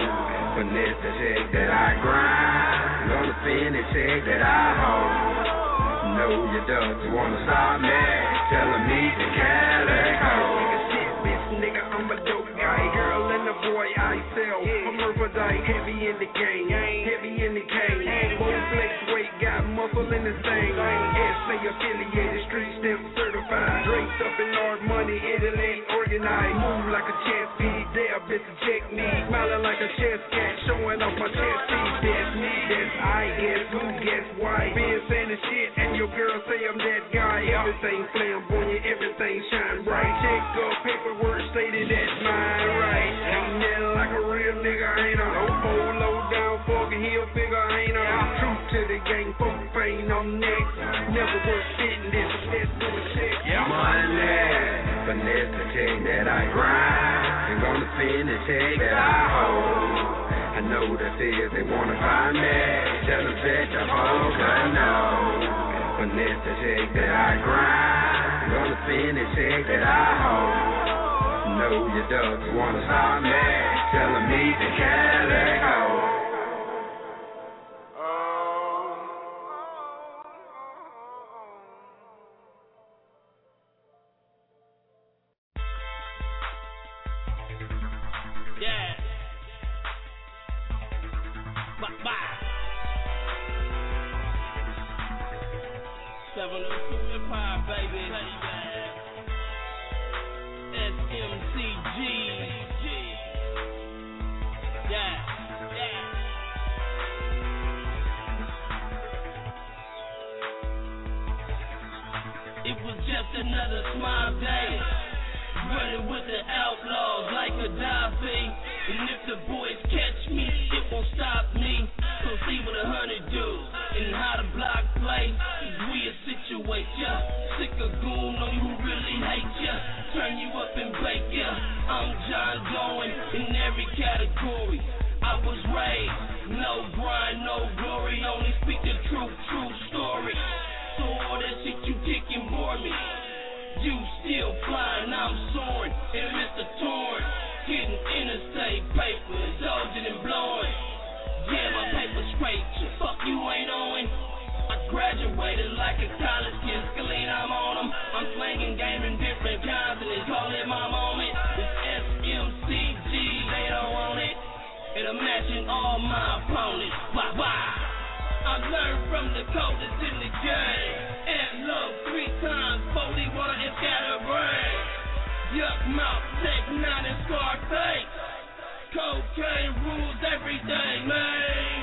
S21: Finesse the check that I grind. I'm gonna spend the check that I hold. Know your dogs wanna stop me. Telling me the Cadillac shit, bitch, nigga, I'm a dope guy. Girl and the boy I sell. I'm hermaphrodite, heavy in the game, heavy in the game. Both flex weight, got muscle in the thing. SA affiliated, street stamp certified. Draped up in hard money, Italy organized. Move like a chess piece, there, bitch, check me. Smiling like a chess cat, showing off my chest piece. That's me, that's I guess, who guess why? Being saying the shit, and your girl say I'm that guy. Everything flamboyant, everything shine bright. Check up paperwork, stated that's mine, right? Ain't nothing like a real nigga, ain't a hobo, low down, fucking heel figure, ain't a truth to the gang, folk pain, I'm next. Never worth fitting this, let's do a check. Money, finesse the check that I grind. I'm gonna spend the check that I hold. I know the fears they wanna find me. Tell them check the whole gun, no. Finesse the check that I grind. I'm gonna spend the check that I hold. Know your dogs wanna stop me. Telling me the Cadillac hold.
S4: Yeah. Bye. 702 Empire, baby. SMCG. Yeah. It was just another smile day. Running with the outlaws like a Gaddafi. And if the boys catch me, it won't stop me. So see what 100 do and how the block play. We a situate ya. Sick of goon on you who really hate ya. Turn you up and bake ya. I'm John Goin in every category. I was raised, no grind, no glory. Only speak the truth, true story. So all that shit you kickin' bore me. You still flying, I'm soaring, and Mr. Torn, getting interstate paper, dodging and blowing. Yeah, my paper straight, fuck you ain't owing. I graduated
S5: Tech 9 and Scarface. Cocaine rules everything, man.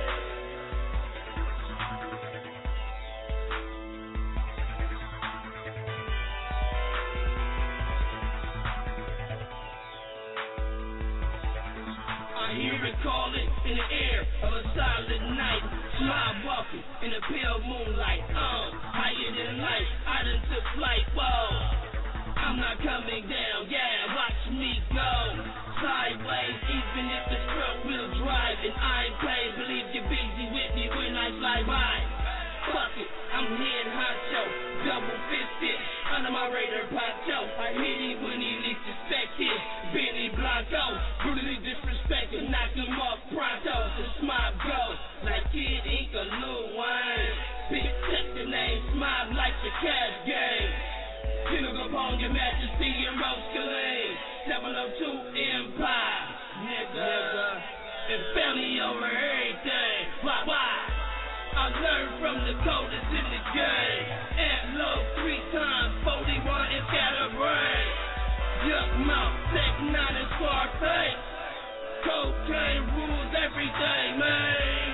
S5: I hear it calling in the air of a silent night. Slob walking in the pale moonlight. Higher than light. I done took flight. Whoa. I'm not coming down. Yeah, watch me go sideways, even if the truck wheel drive. And I ain't paid. Believe you're busy with me when I fly by. Fuck it, I'm head honcho, double fisted, under my radar poncho. I hit him when he least expected. Benny Blanco, brutally disrespected, knock him off pronto. The mob go like Kid Ink or Lil Wayne. Big check the name, mob like the cash game. Pinnacle upon your majesty and Roscaline. 702 Empire, nigga. And family over everything. Why? I learned from the coldest in the game. At low 3 times, 41 and scatterbrain. Yuck mouth, Tech 9 and Scarface. Cocaine rules everything, man.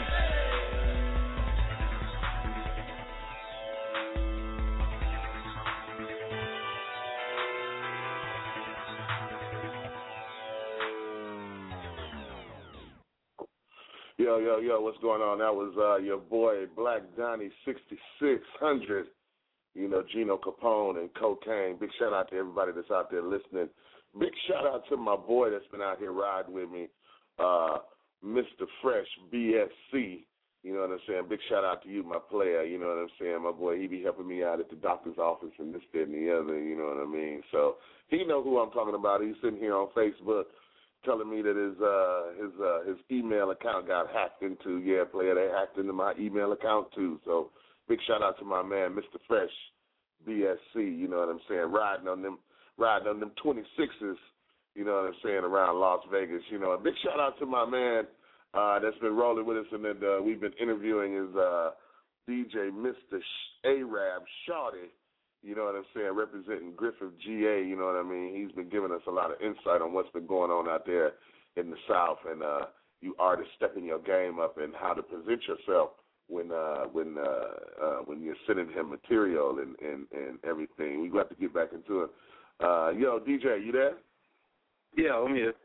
S7: Yo, what's going on? That was your boy Black Donnie 6600, Gino Capone and Cocaine. Big shout out to everybody that's out there listening. Big shout out to my boy that's been out here riding with me, Mr. Fresh BSC. You know what I'm saying? Big shout out to you, my player. You know what I'm saying? My boy, he be helping me out at the doctor's office and this, that, and the other. You know what I mean? So he know who I'm talking about. He's sitting here on Facebook telling me that his email account got hacked into. Yeah, player, they hacked into my email account too. So big shout out to my man, Mr. Fresh BSC. You know what I'm saying? Riding on them 26s. You know what I'm saying? Around Las Vegas. You know, a big shout out to my man that's been rolling with us and that we've been interviewing is DJ Mr. Arab Shawty. You know what I'm saying, representing Griffith, GA, you know what I mean? He's been giving us a lot of insight on what's been going on out there in the South, and you artists stepping your game up and how to present yourself when you're sending him material and everything. We got to get back into it. Yo, DJ, you there?
S13: Yeah, I'm here.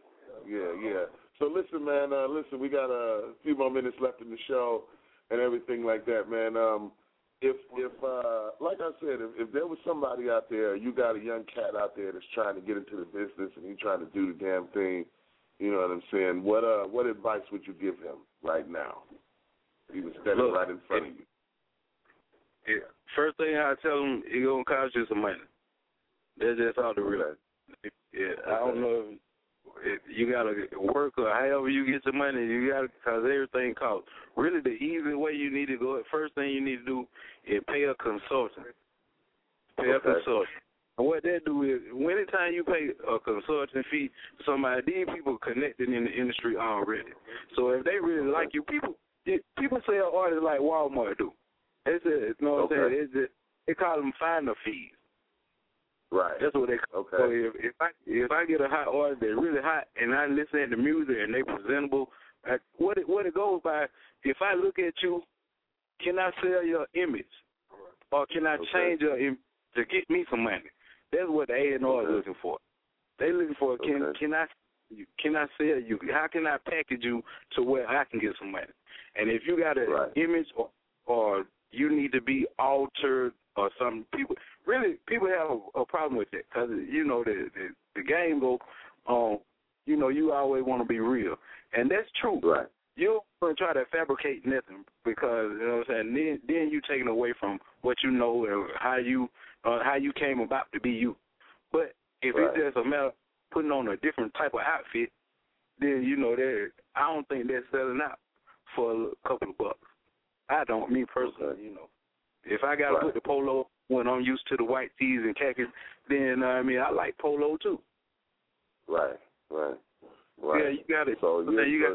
S7: Yeah. So listen, man, we got a few more minutes left in the show and everything like that, man. If like I said, if there was somebody out there, you got a young cat out there that's trying to get into the business and he's trying to do the damn thing, you know what I'm saying? What advice would you give him right now? He was standing right in front of you.
S13: Yeah. First thing I tell him, it's gonna cost you some money. That's just all the real. Yeah, I don't know if you gotta work or however you get your money. You gotta, cause everything costs. Really, the easy way you need to go. First thing you need to do is pay a consultant. Pay a consultant. And what they do is, anytime you pay a consultant fee to somebody, these people connected in the industry already. So if they really like you, people sell artists like Walmart do. They say, you know what I'm saying? They call them finder fees.
S7: Right.
S13: That's what they call.
S7: Okay.
S13: So if I get a hot artist that's really hot and I listen to the music and they presentable, what it goes by, if I look at you, can I sell your image? Or can I change your image to get me some money? That's what the A&R is looking for. They looking for, can I sell you? How can I package you to where I can get some money? And if you got an image or you need to be altered or something, people have a problem with that because, you know, the game go on, you know, you always want to be real. And that's true.
S7: Right.
S13: You don't try to fabricate nothing because, you know what I'm saying, then you taking away from what you know and how you came about to be you. But if it's just a matter of putting on a different type of outfit, then, you know, I don't think they're selling out for a couple of bucks. I don't, me personally, you know. If I got to put the polo when I'm used to the white tees and khakis, then, I like polo too.
S7: Right.
S13: Yeah, you got to.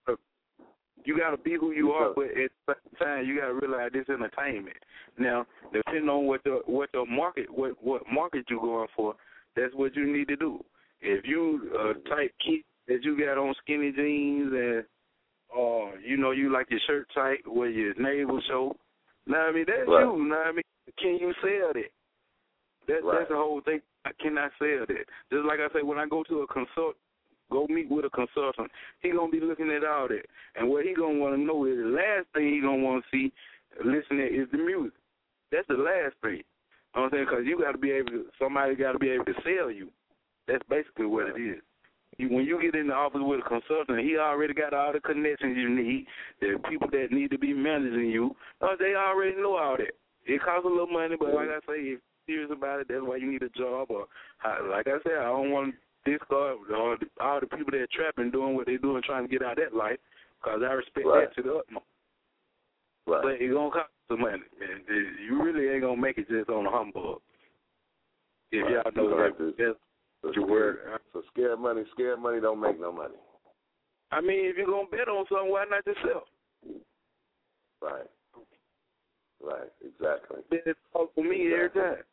S13: You got to be who you are, but at the same time, you got to realize this is entertainment. Now, depending on what market you're going for, that's what you need to do. if you type kid that you got on skinny jeans and you know you like your shirt tight where your navel show, know what I mean? That's you, know what I mean? Can you sell that? That's the whole thing. I cannot sell that. Just like I say, when I go to a go meet with a consultant, he gonna be looking at all that, and what he gonna want to know is the last thing he gonna want to see, listen to is the music. That's the last thing. You know what I'm saying? Because you got to be able to, somebody got to be able to sell you. That's basically what it is. When you get in the office with a consultant, he already got all the connections you need. The people that need to be managing you, they already know all that. It costs a little money, but like I say, if you're serious about it, that's why you need a job. Or like I said, I don't want to discard all the people that are trapping, doing what they're doing, trying to get out of that life, because I respect that to the utmost. But it's going to cost some money, man. You really ain't going to make it just on a humbug. If y'all know that's your word.
S7: So scared money don't make no money.
S13: I mean, if you're going to bet on something, why not yourself?
S7: Right, exactly.
S13: It's talk for me every time.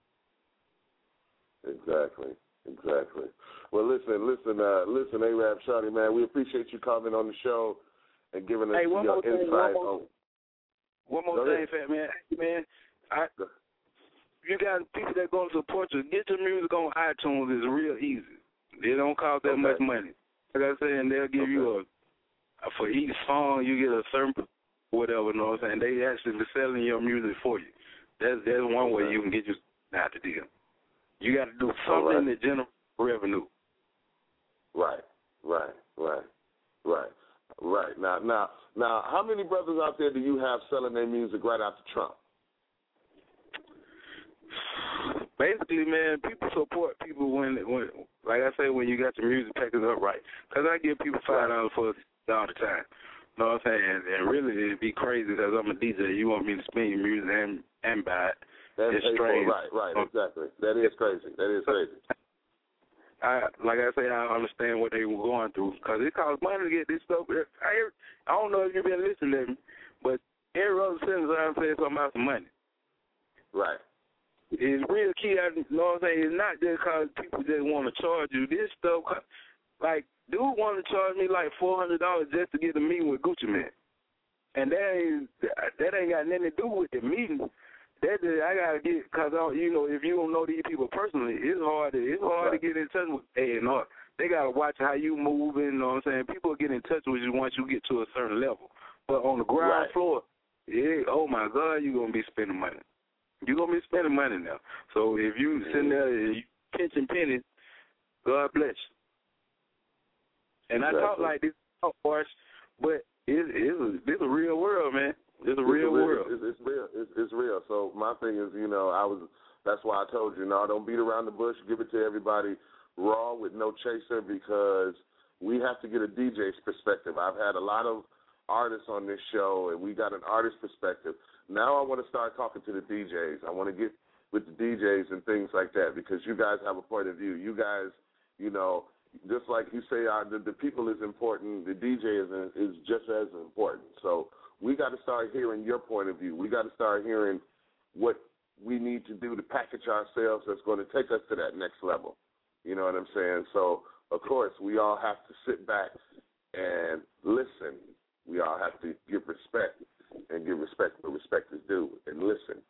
S7: Exactly. Well, listen, A-Rap Shawty, man, we appreciate you coming on the show and giving us your insight on.
S13: One more thing, Fat Man. Hey, man, you got people that going to support you. Get your music on iTunes. It's real easy. It don't cost that much money. Like I said, and they'll give you for each song, you get a certain whatever, you know what I'm saying? They actually be selling your music for you. That's one way you can get your out the deal. You got to do something to generate revenue.
S7: Right. Now, how many brothers out there do you have selling their music right after Trump?
S13: Basically, man, people support people when like I say, when you got your music packaged up right. Because I give people $5 for it all the time. You know what I'm saying? And really, it'd be crazy because I'm a DJ. You want me to spin your music and buy it.
S7: That's
S13: strange.
S7: Right, exactly. That is crazy.
S13: Like I say, I understand what they were going through because it costs money to get this stuff. I don't know if you've been listening to me, but every other sentence I'm saying something about some money.
S7: Right.
S13: It's real key. You know what I'm saying? It's not just because people just want to charge you. This stuff, like, dude want to charge me like $400 just to get a meeting with Gucci Mane. And that ain't got nothing to do with the meeting. That I gotta get, because you know, if you don't know these people personally, it's hard to get in touch with A&R. They gotta watch how you moving. You know what I'm saying? People get in touch with you once you get to a certain level. But on the ground floor, oh my God, you gonna be spending money. You're gonna be spending money now. So if you sitting there and you pinching pennies, God bless you. And I talk like this, harsh, but it's a real world, man. It's a real world.
S7: It's real. So my thing is, you know, that's why I told you, no, don't beat around the bush. Give it to everybody raw with no chaser, because we have to get a DJ's perspective. I've had a lot of artists on this show, and we got an artist perspective. Now I want to start talking to the DJs. I want to get with the DJs and things like that, because you guys have a point of view. You guys, you know, just like you say, the people is important. The DJ is just as important. So we got to start hearing your point of view. We got to start hearing what we need to do to package ourselves that's going to take us to that next level. You know what I'm saying? So, of course, we all have to sit back and listen. We all have to give respect and give respect where respect is due and listen.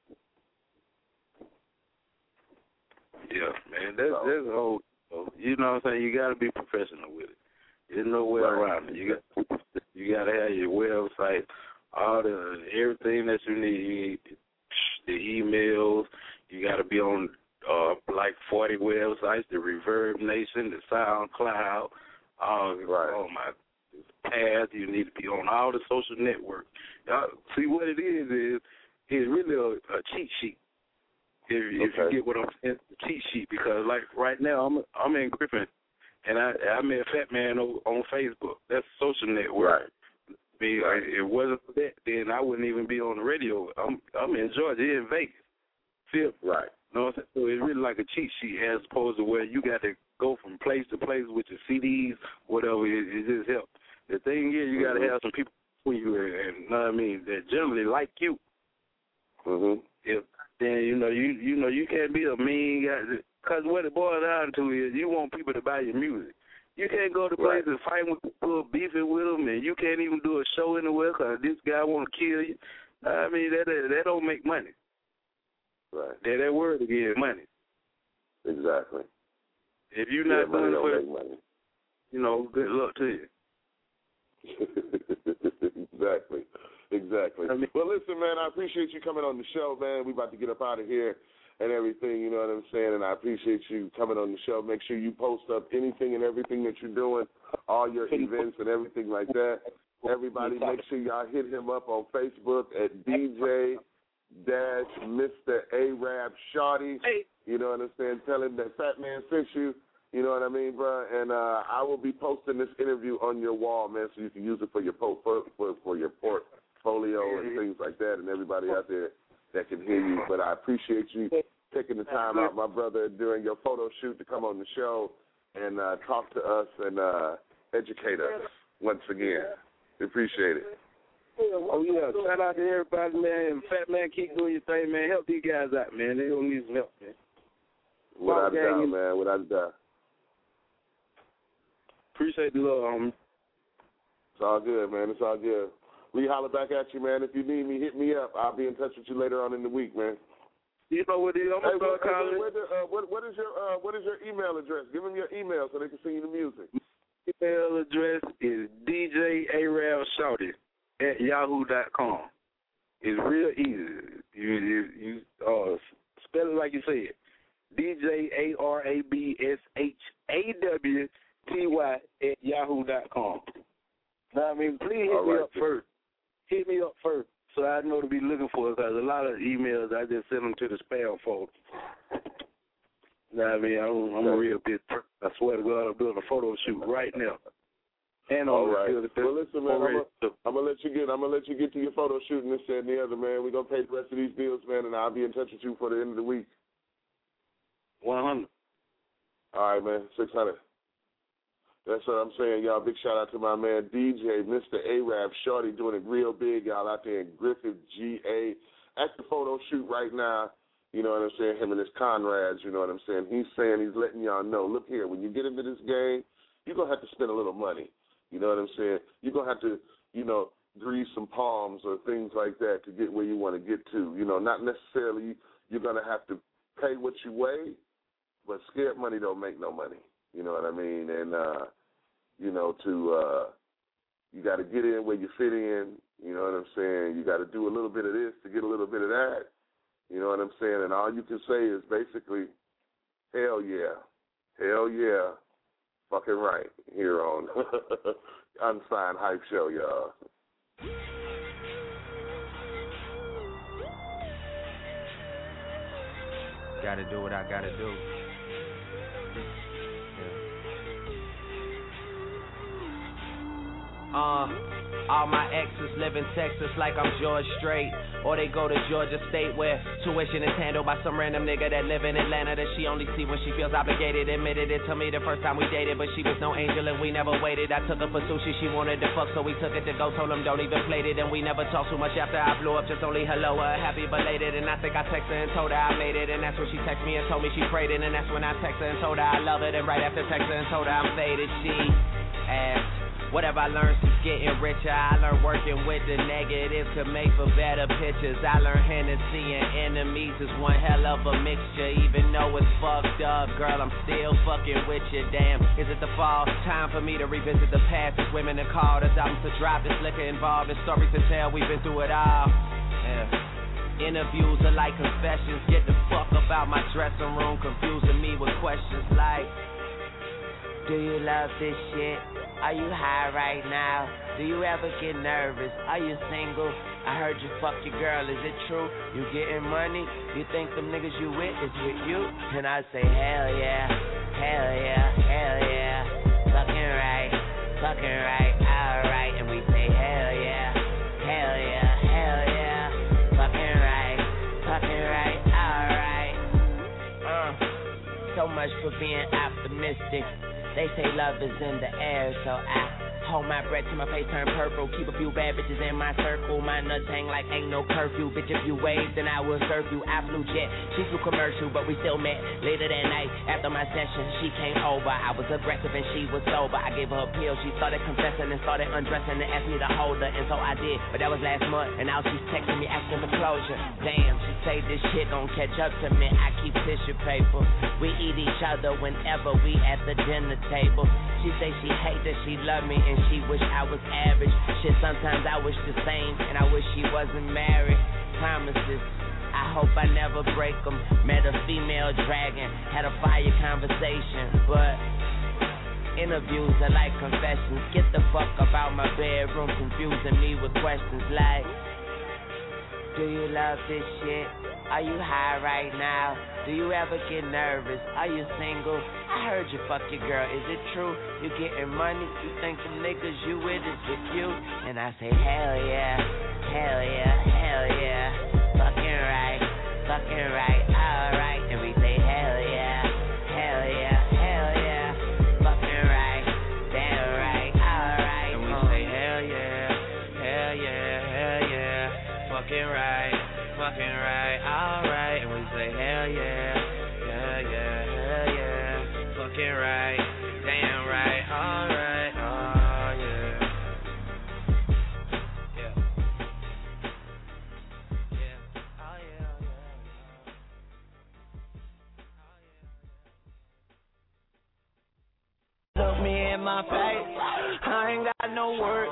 S13: Yeah, man, that's a whole, you know what I'm saying? You got to be professional with it. There's no way around it. You got to have your website, everything that you need. The emails. You got to be on like 40 websites. The Reverb Nation, the SoundCloud. Oh my path. You need to be on all the social networks. See what it is it's really a cheat sheet. If you get what I'm saying, a cheat sheet. Because like right now I'm in Griffin. And I met Fat Man on Facebook. That's a social network.
S7: Right.
S13: I mean, it wasn't for that, then I wouldn't even be on the radio. I'm in Georgia, in Vegas. Feel?
S7: Right.
S13: You know what I'm saying? So it's really like a cheat sheet as opposed to where you got to go from place to place with your CDs, whatever. It just helps. The thing is, you got to have some people for you, and you know what I mean, that generally like you.
S7: Mm-hmm.
S13: If then you can't be a mean guy. Because what it boils down to is you want people to buy your music. You can't go to places and fight with people, beefing with them, and you can't even do a show anywhere because this guy want to kill you. I mean, that don't make money.
S7: Right.
S13: That word again, money.
S7: Exactly.
S13: If you're not doing
S7: don't
S13: it,
S7: make money.
S13: you know, good luck to you.
S7: Exactly. Well, listen, man, I appreciate you coming on the show, man. We about to get up out of here and everything, you know what I'm saying? And I appreciate you coming on the show. Make sure you post up anything and everything that you're doing, all your events and everything like that. Everybody, make sure y'all hit him up on Facebook at DJ-Mr. Arab Shawty. You know what I'm saying? Tell him that Fat Man sent you. You know what I mean, bro? And I will be posting this interview on your wall, man, so you can use it for your for your portfolio and things like that, and everybody out there that can hear you. But I appreciate you taking the time out, my brother, during your photo shoot to come on the show and talk to us and educate us once again. We appreciate it.
S13: Oh, yeah. Shout out to everybody, man. Fat Man, keep doing your thing, man. Help these guys out, man. They don't need some help, man.
S7: Without a doubt, man. Without a doubt.
S13: Appreciate the love, homie.
S7: It's all good, man. It's all good. Lee, holler back at you, man. If you need me, hit me up. I'll be in touch with you later on in the week, man.
S13: You know what it is? I'm going to start calling.
S7: What is your email address? Give them your email so they can send you the music.
S13: Email address is djarabshawty@yahoo.com. It's real easy. You spell it like you said. DJARABSHAWTY@yahoo.com. Now, I mean, please hit me up first. Hit me up first so I know to be looking for it, because a lot of emails, I just send them to the spam folder. Now, I mean, I'm a real big person. I swear to God, I'm doing a photo shoot right now. And
S7: all right. Well, listen, man, I'm gonna let you get to your photo shoot and this and the other, man. We're gonna pay the rest of these bills, man, and I'll be in touch with you for the end of the week.
S13: 100.
S7: All right, man. 600. That's what I'm saying, y'all. Big shout out to my man DJ, Mr. Arab Shawty, doing it real big, y'all, out there in Griffith, GA. At the photo shoot right now, you know what I'm saying, him and his comrades, you know what I'm saying. He's letting y'all know, look here, when you get into this game, you're going to have to spend a little money. You know what I'm saying? You're going to have to, you know, grease some palms or things like that to get where you want to get to. You know, not necessarily you're going to have to pay what you weigh, but scared money don't make no money. You know what I mean? And, you know, you got to get in where you fit in. You know what I'm saying? You got to do a little bit of this to get a little bit of that. You know what I'm saying? And all you can say is basically, hell yeah. Hell yeah. Fucking right. Here on Unsigned Hype Show, y'all.
S3: Gotta do what I gotta do. All my exes live in Texas like I'm George Strait, or they go to Georgia State where tuition is handled by some random nigga that live in Atlanta that she only see when she feels obligated. Admitted it to me the first time we dated, but she was no angel and we never waited. I took her for sushi, she wanted to fuck, so we took it to go. Told him don't even play it, and we never talked too much after I blew up. Just only hello, happy belated, and I think I texted her and told her I made it, and that's when she texted me and told me she prayed it, and that's when I texted her and told her I love it, and right after texted her and told her I'm faded, she asked. Whatever I learned since getting richer, I learned working with the negatives could make for better pictures. I learned Hennessy and enemies is one hell of a mixture. Even though it's fucked up, girl, I'm still fucking with you. Damn, is it the fall? Time for me to revisit the past. There's women to call, there's albums to drop, there's liquor involved, there's stories to tell. We've been through it all. Yeah. Interviews are like confessions. Get the fuck up out my dressing room, confusing me with questions like, do you love this shit? Are you high right now? Do you ever get nervous? Are you single? I heard you fuck your girl, is it true? You getting money? You think them niggas you with is with you? And I say, hell yeah, hell yeah, hell yeah. Fucking right, alright. And we say, hell yeah, hell yeah, hell yeah. Fucking right, alright. So much for being optimistic. They say love is in the air, so I
S16: Hold my breath till my face turn purple. Keep a few bad bitches in my circle. My nuts hang like ain't no curfew. Bitch, if you wave, then I will serve you. I flew jet, she flew commercial, but we still met. Later that night, after my session, she came over. I was aggressive and she was sober. I gave her a pill. She started confessing and started undressing and asked me to hold her, and so I did. But that was last month, and now she's texting me asking for closure. Damn, she say this shit gon' catch up to me. I keep tissue paper. We eat each other whenever we at the dinner table. She say she hate that she love me and she wish I was average. Shit, sometimes I wish the same and I wish she wasn't married. Promises, I hope I never break them. Met a female dragon, had a fire conversation, but interviews are like confessions. Get the fuck about my bedroom, confusing me with questions like, do you love this shit? Are you high right now? Do you ever get nervous? Are you single? I heard you fuck your girl. Is it true? You getting money? You think the niggas you with is with you? And I say, hell yeah, hell yeah, hell yeah. Fucking right, alright. And we say, hell yeah, hell yeah, hell yeah. Fucking right, damn right, alright. And we say, hell yeah, hell yeah, hell yeah. Fucking right, alright. And we say, hell yeah, yeah, yeah, hell yeah. Fucking right, damn right, alright, oh yeah. Yeah. Yeah, oh yeah, Look me in my face, I ain't got no words,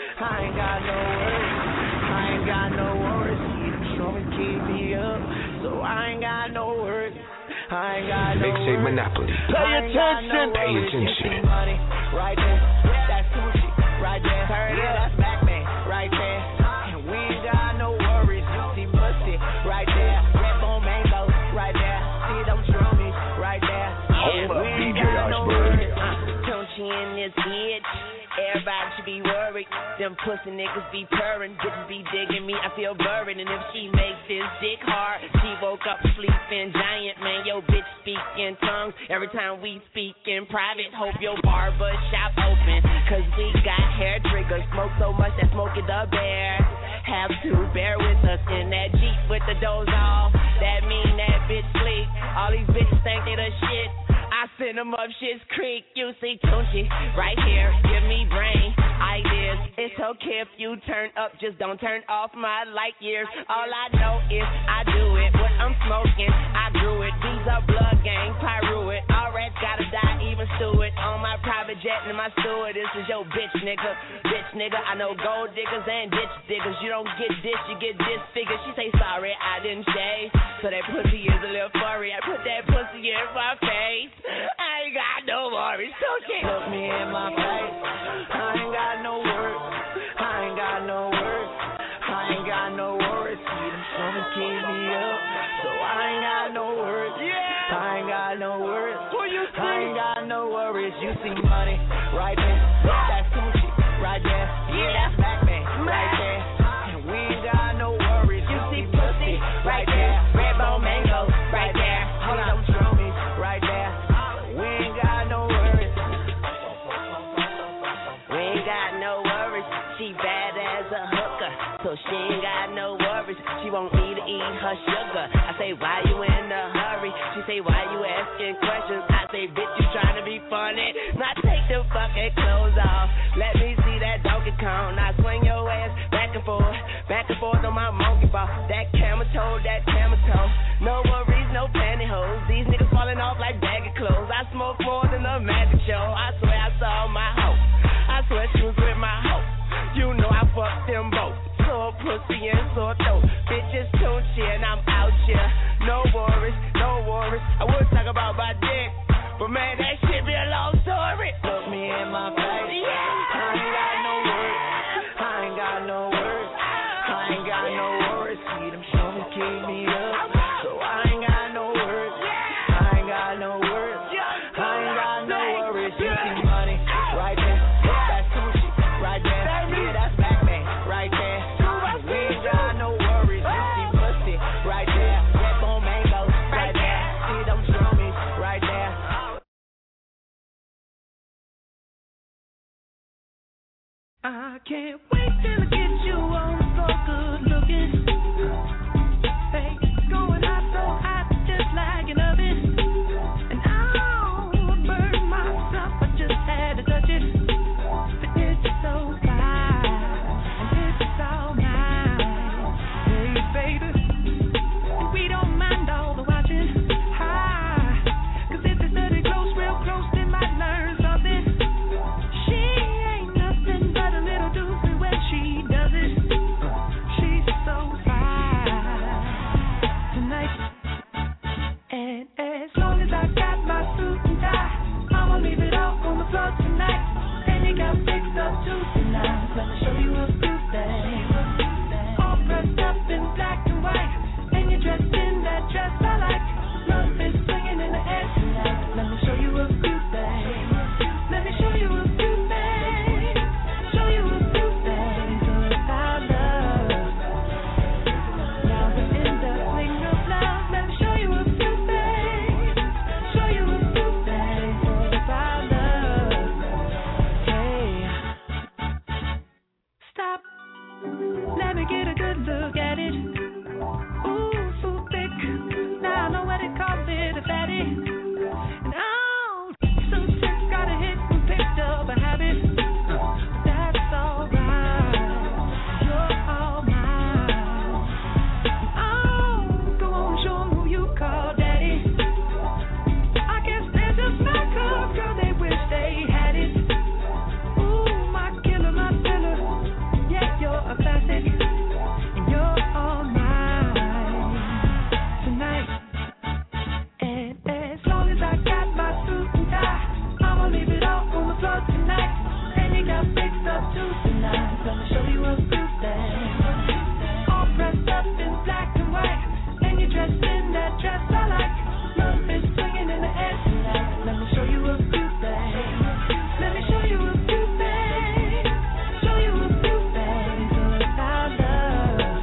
S16: I ain't got no words, I ain't got no words. Trying to keep me up, so I ain't got no words. I ain't got no
S1: Mixtape Monopoly.
S16: Pay attention.
S1: Pay attention.
S16: Money right there, that's sushi right there. Yeah, that's Batman right there. And we ain't got no worries. You see pussy right there. Red bone mango right there. See them shroomies right there.
S1: Hold up,
S16: we ain't
S1: DJ
S16: got no
S1: Iceberg.
S16: worries. Tunchi in this bitch. Everybody should be worried. Them pussy niggas be purring. Bitches be digging me. I feel buried. And if she makes this dick hard, she woke up sleeping giant. Man, yo bitch speak in tongues. Every time we speak in private, hope your barber shop open. Cause we got hair triggers. Smoke so much that smoke it the bear. Have to bear with us in that Jeep with the doors off. That mean that bitch sleep. All these bitches think they the shit. I send them up Shit's Creek. You see Tunchi right here. Give me brain ideas. It's okay if you turn up, just don't turn off my light years. All I know is I do it. What I'm smoking, I grew it. These are blood gang, Pyru it. All rats gotta die, even Stewart. On my private jet and my steward. This is your bitch nigga. Bitch nigga, I know gold diggers and ditch diggers. You don't get this, you get disfigured. She say sorry, I didn't shave. So that pussy is a little furry. I put that pussy in my face. I ain't got no worries. Look me in my face. I ain't got no words. I ain't got no words. I ain't got no words. See them trying to keep me up, so I ain't got no words. Yeah. I ain't got no words. I ain't got no worries. You see money right there. That's Tunchi right there. Yeah, that's Batman right there. And we ain't got no worries. You see pussy right there. Red bone mango right there. Hold on, shroomies right there. We ain't got no worries. We ain't got no worries. She bad as a hooker, so she ain't got no worries. She want me to eat her sugar. I say, why you in a hurry? She say, why you asking questions? I say, bitch, you trying to be funny. Now take the fucking clothes off. Let me see that Donkey Kong. Now swing your ass back and forth on my monkey ball. That camel toe. No worries, no pantyhose. These niggas falling off like bag of clothes. I smoke more than a magic show. I swear I saw my hoe. I swear she was with my hoe. You know I fucked them both. Sore pussy and sore throat. Bitches Tunchi and I'm out here. No worries. I would talk about my dick, but man, that shit be a long story. Look me in my face. Yeah. I ain't got no words. I ain't got no words. I ain't got no worries. See them showing keep me up, so I ain't got no words. I ain't got no words. I ain't got no worries. You see money right there. That's Tunchi right there. Yeah, that's Batman right there. We ain't got no worries. You see pussy right there. Red bone mango right there. See them shroomies right there.
S10: I can't wait till I get you on the floor, good looking. Hey, going hot, so hot, just like an oven. And I'll burn myself, I just had to touch it. But it's so fine, and it's all mine. Hey, baby, we don't mind all the watching. Cause if it's study close, real close, they might learn something. She ain't nothing but a little doozy when she does it. She's so fine tonight. And as long as I got my suit and tie, I'ma leave it all on the floor tonight. And you got fixed up too tonight. Let me show you a few things. All dressed up in black and white, and you're dressed in that dress I like. Love is swinging in the air tonight. Let me show you a few things. Let me show you a few things. Show you a few things about love. Now we're in the swing of love. Let me show you a few things. Show you a few things about love. Hey, stop. Let me get a good look at it. Ooh, so thick. Now I know what it calls it, a fatty. And oh, so sick, got a hit and picked up a habit. That's alright. You're all mine. Oh, go on, show 'em who you call daddy. I guess they're just my club, girl, they wish they had it. Ooh, my killer, my filler. Yeah, you're a classic. And you're all mine tonight. And as long as I got my suit and tie, I'ma leave it all on the floor tonight. And you got fixed up too tonight. Let me show you a few things. All dressed up in black and white, and you're dressed in that dress I like. Love is swinging in the air tonight. Let me show you a few things. Let me show you a few things. Show you a few things about love.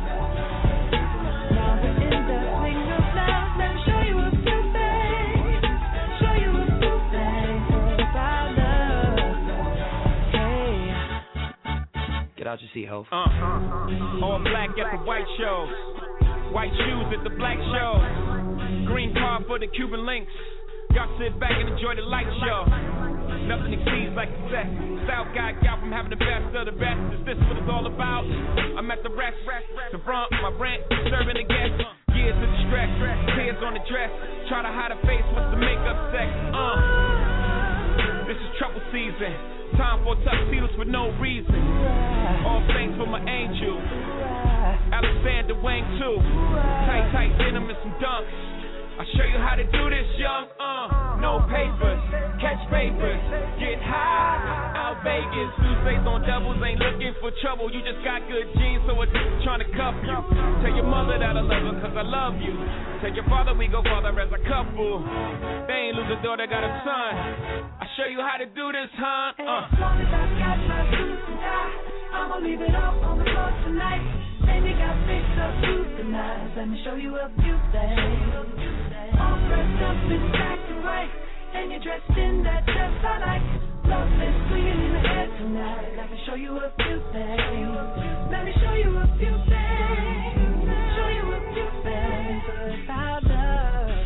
S10: Now we're in the swing of love. Let me show you a few things. Show you a few things about love. Hey.
S3: Get out your seat, ho.
S4: All black at the white shows, white shoes at the black show, green car for the Cuban links. Y'all sit back and enjoy the light show. Nothing exceeds like success. Style guy, y'all from having the best of the best. Is this what it's all about? I'm at the rest, the front, my rent, serving the guests. Years of distress, tears on the dress. Try to hide a face with the makeup sex. This is trouble season. Time for tuxedos for no reason. All things for my angel. Alexander Wang too. Tight denim and some dunks. I'll show you how to do this, young. No papers, catch papers, get high. Out Vegas, Tuesdays on doubles, ain't looking for trouble. You just got good genes, so it's trying to cuff you. Tell your mother that I love her, cause I love you. Tell your father we go farther as a couple. They ain't lose a daughter, got a son. I'll show you how to do this, huh?
S10: As long as I got my suit and tie, I'ma leave it all on the floor tonight. And you got fixed up too tonight. Let me show you a few things. All dressed up in black and white, and you're dressed in that dress I like. Love is swinging in the air tonight. Let me show you a few things. Let me show you a few things. Show you a few things about love.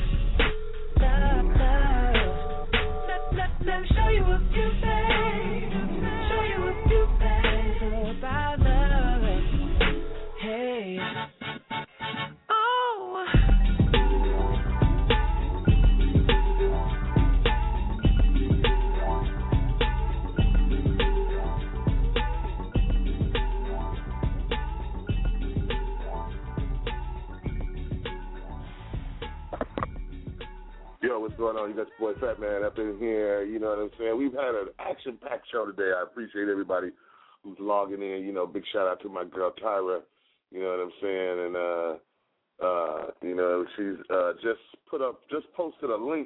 S10: Let me show you a few things. Show you a few things about love. Hey. Oh.
S7: Yo, what's going on? You got your boy Fat Man up in here. You know what I'm saying? We've had an action-packed show today. I appreciate everybody who's logging in. You know, big shout-out to my girl Tyra. You know what I'm saying? And, you know, she's just posted a link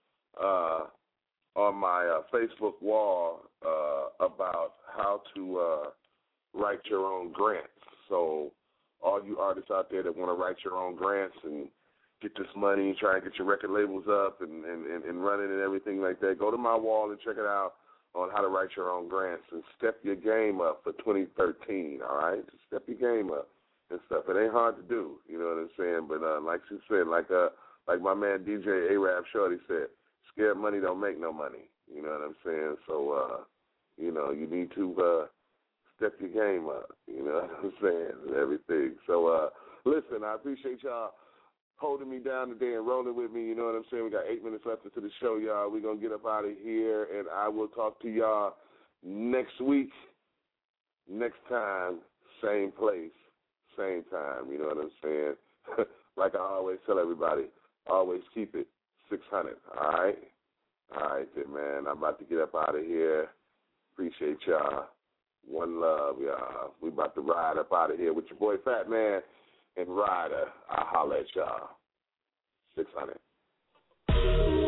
S7: on my Facebook wall about how to write your own grants. So all you artists out there that want to write your own grants and get this money, try and get your record labels up and running and everything like that, go to my wall and check it out on how to write your own grants and step your game up for 2013, all right? Just step your game up and stuff. It ain't hard to do, you know what I'm saying? But like she said, like my man DJ Arab Shorty said, scared money don't make no money, you know what I'm saying? So, you know, you need to step your game up, you know what I'm saying, and everything. So, listen, I appreciate y'all holding me down today and rolling with me, you know what I'm saying? We got 8 minutes left into the show, y'all. We're going to get up out of here, and I will talk to y'all next week, next time, same place, same time, you know what I'm saying? Like I always tell everybody, always keep it 600, all right? All right, then, man. I'm about to get up out of here. Appreciate y'all. One love, y'all. We about to ride up out of here with your boy Fat Man and Ryder. I'll holler at y'all. 600.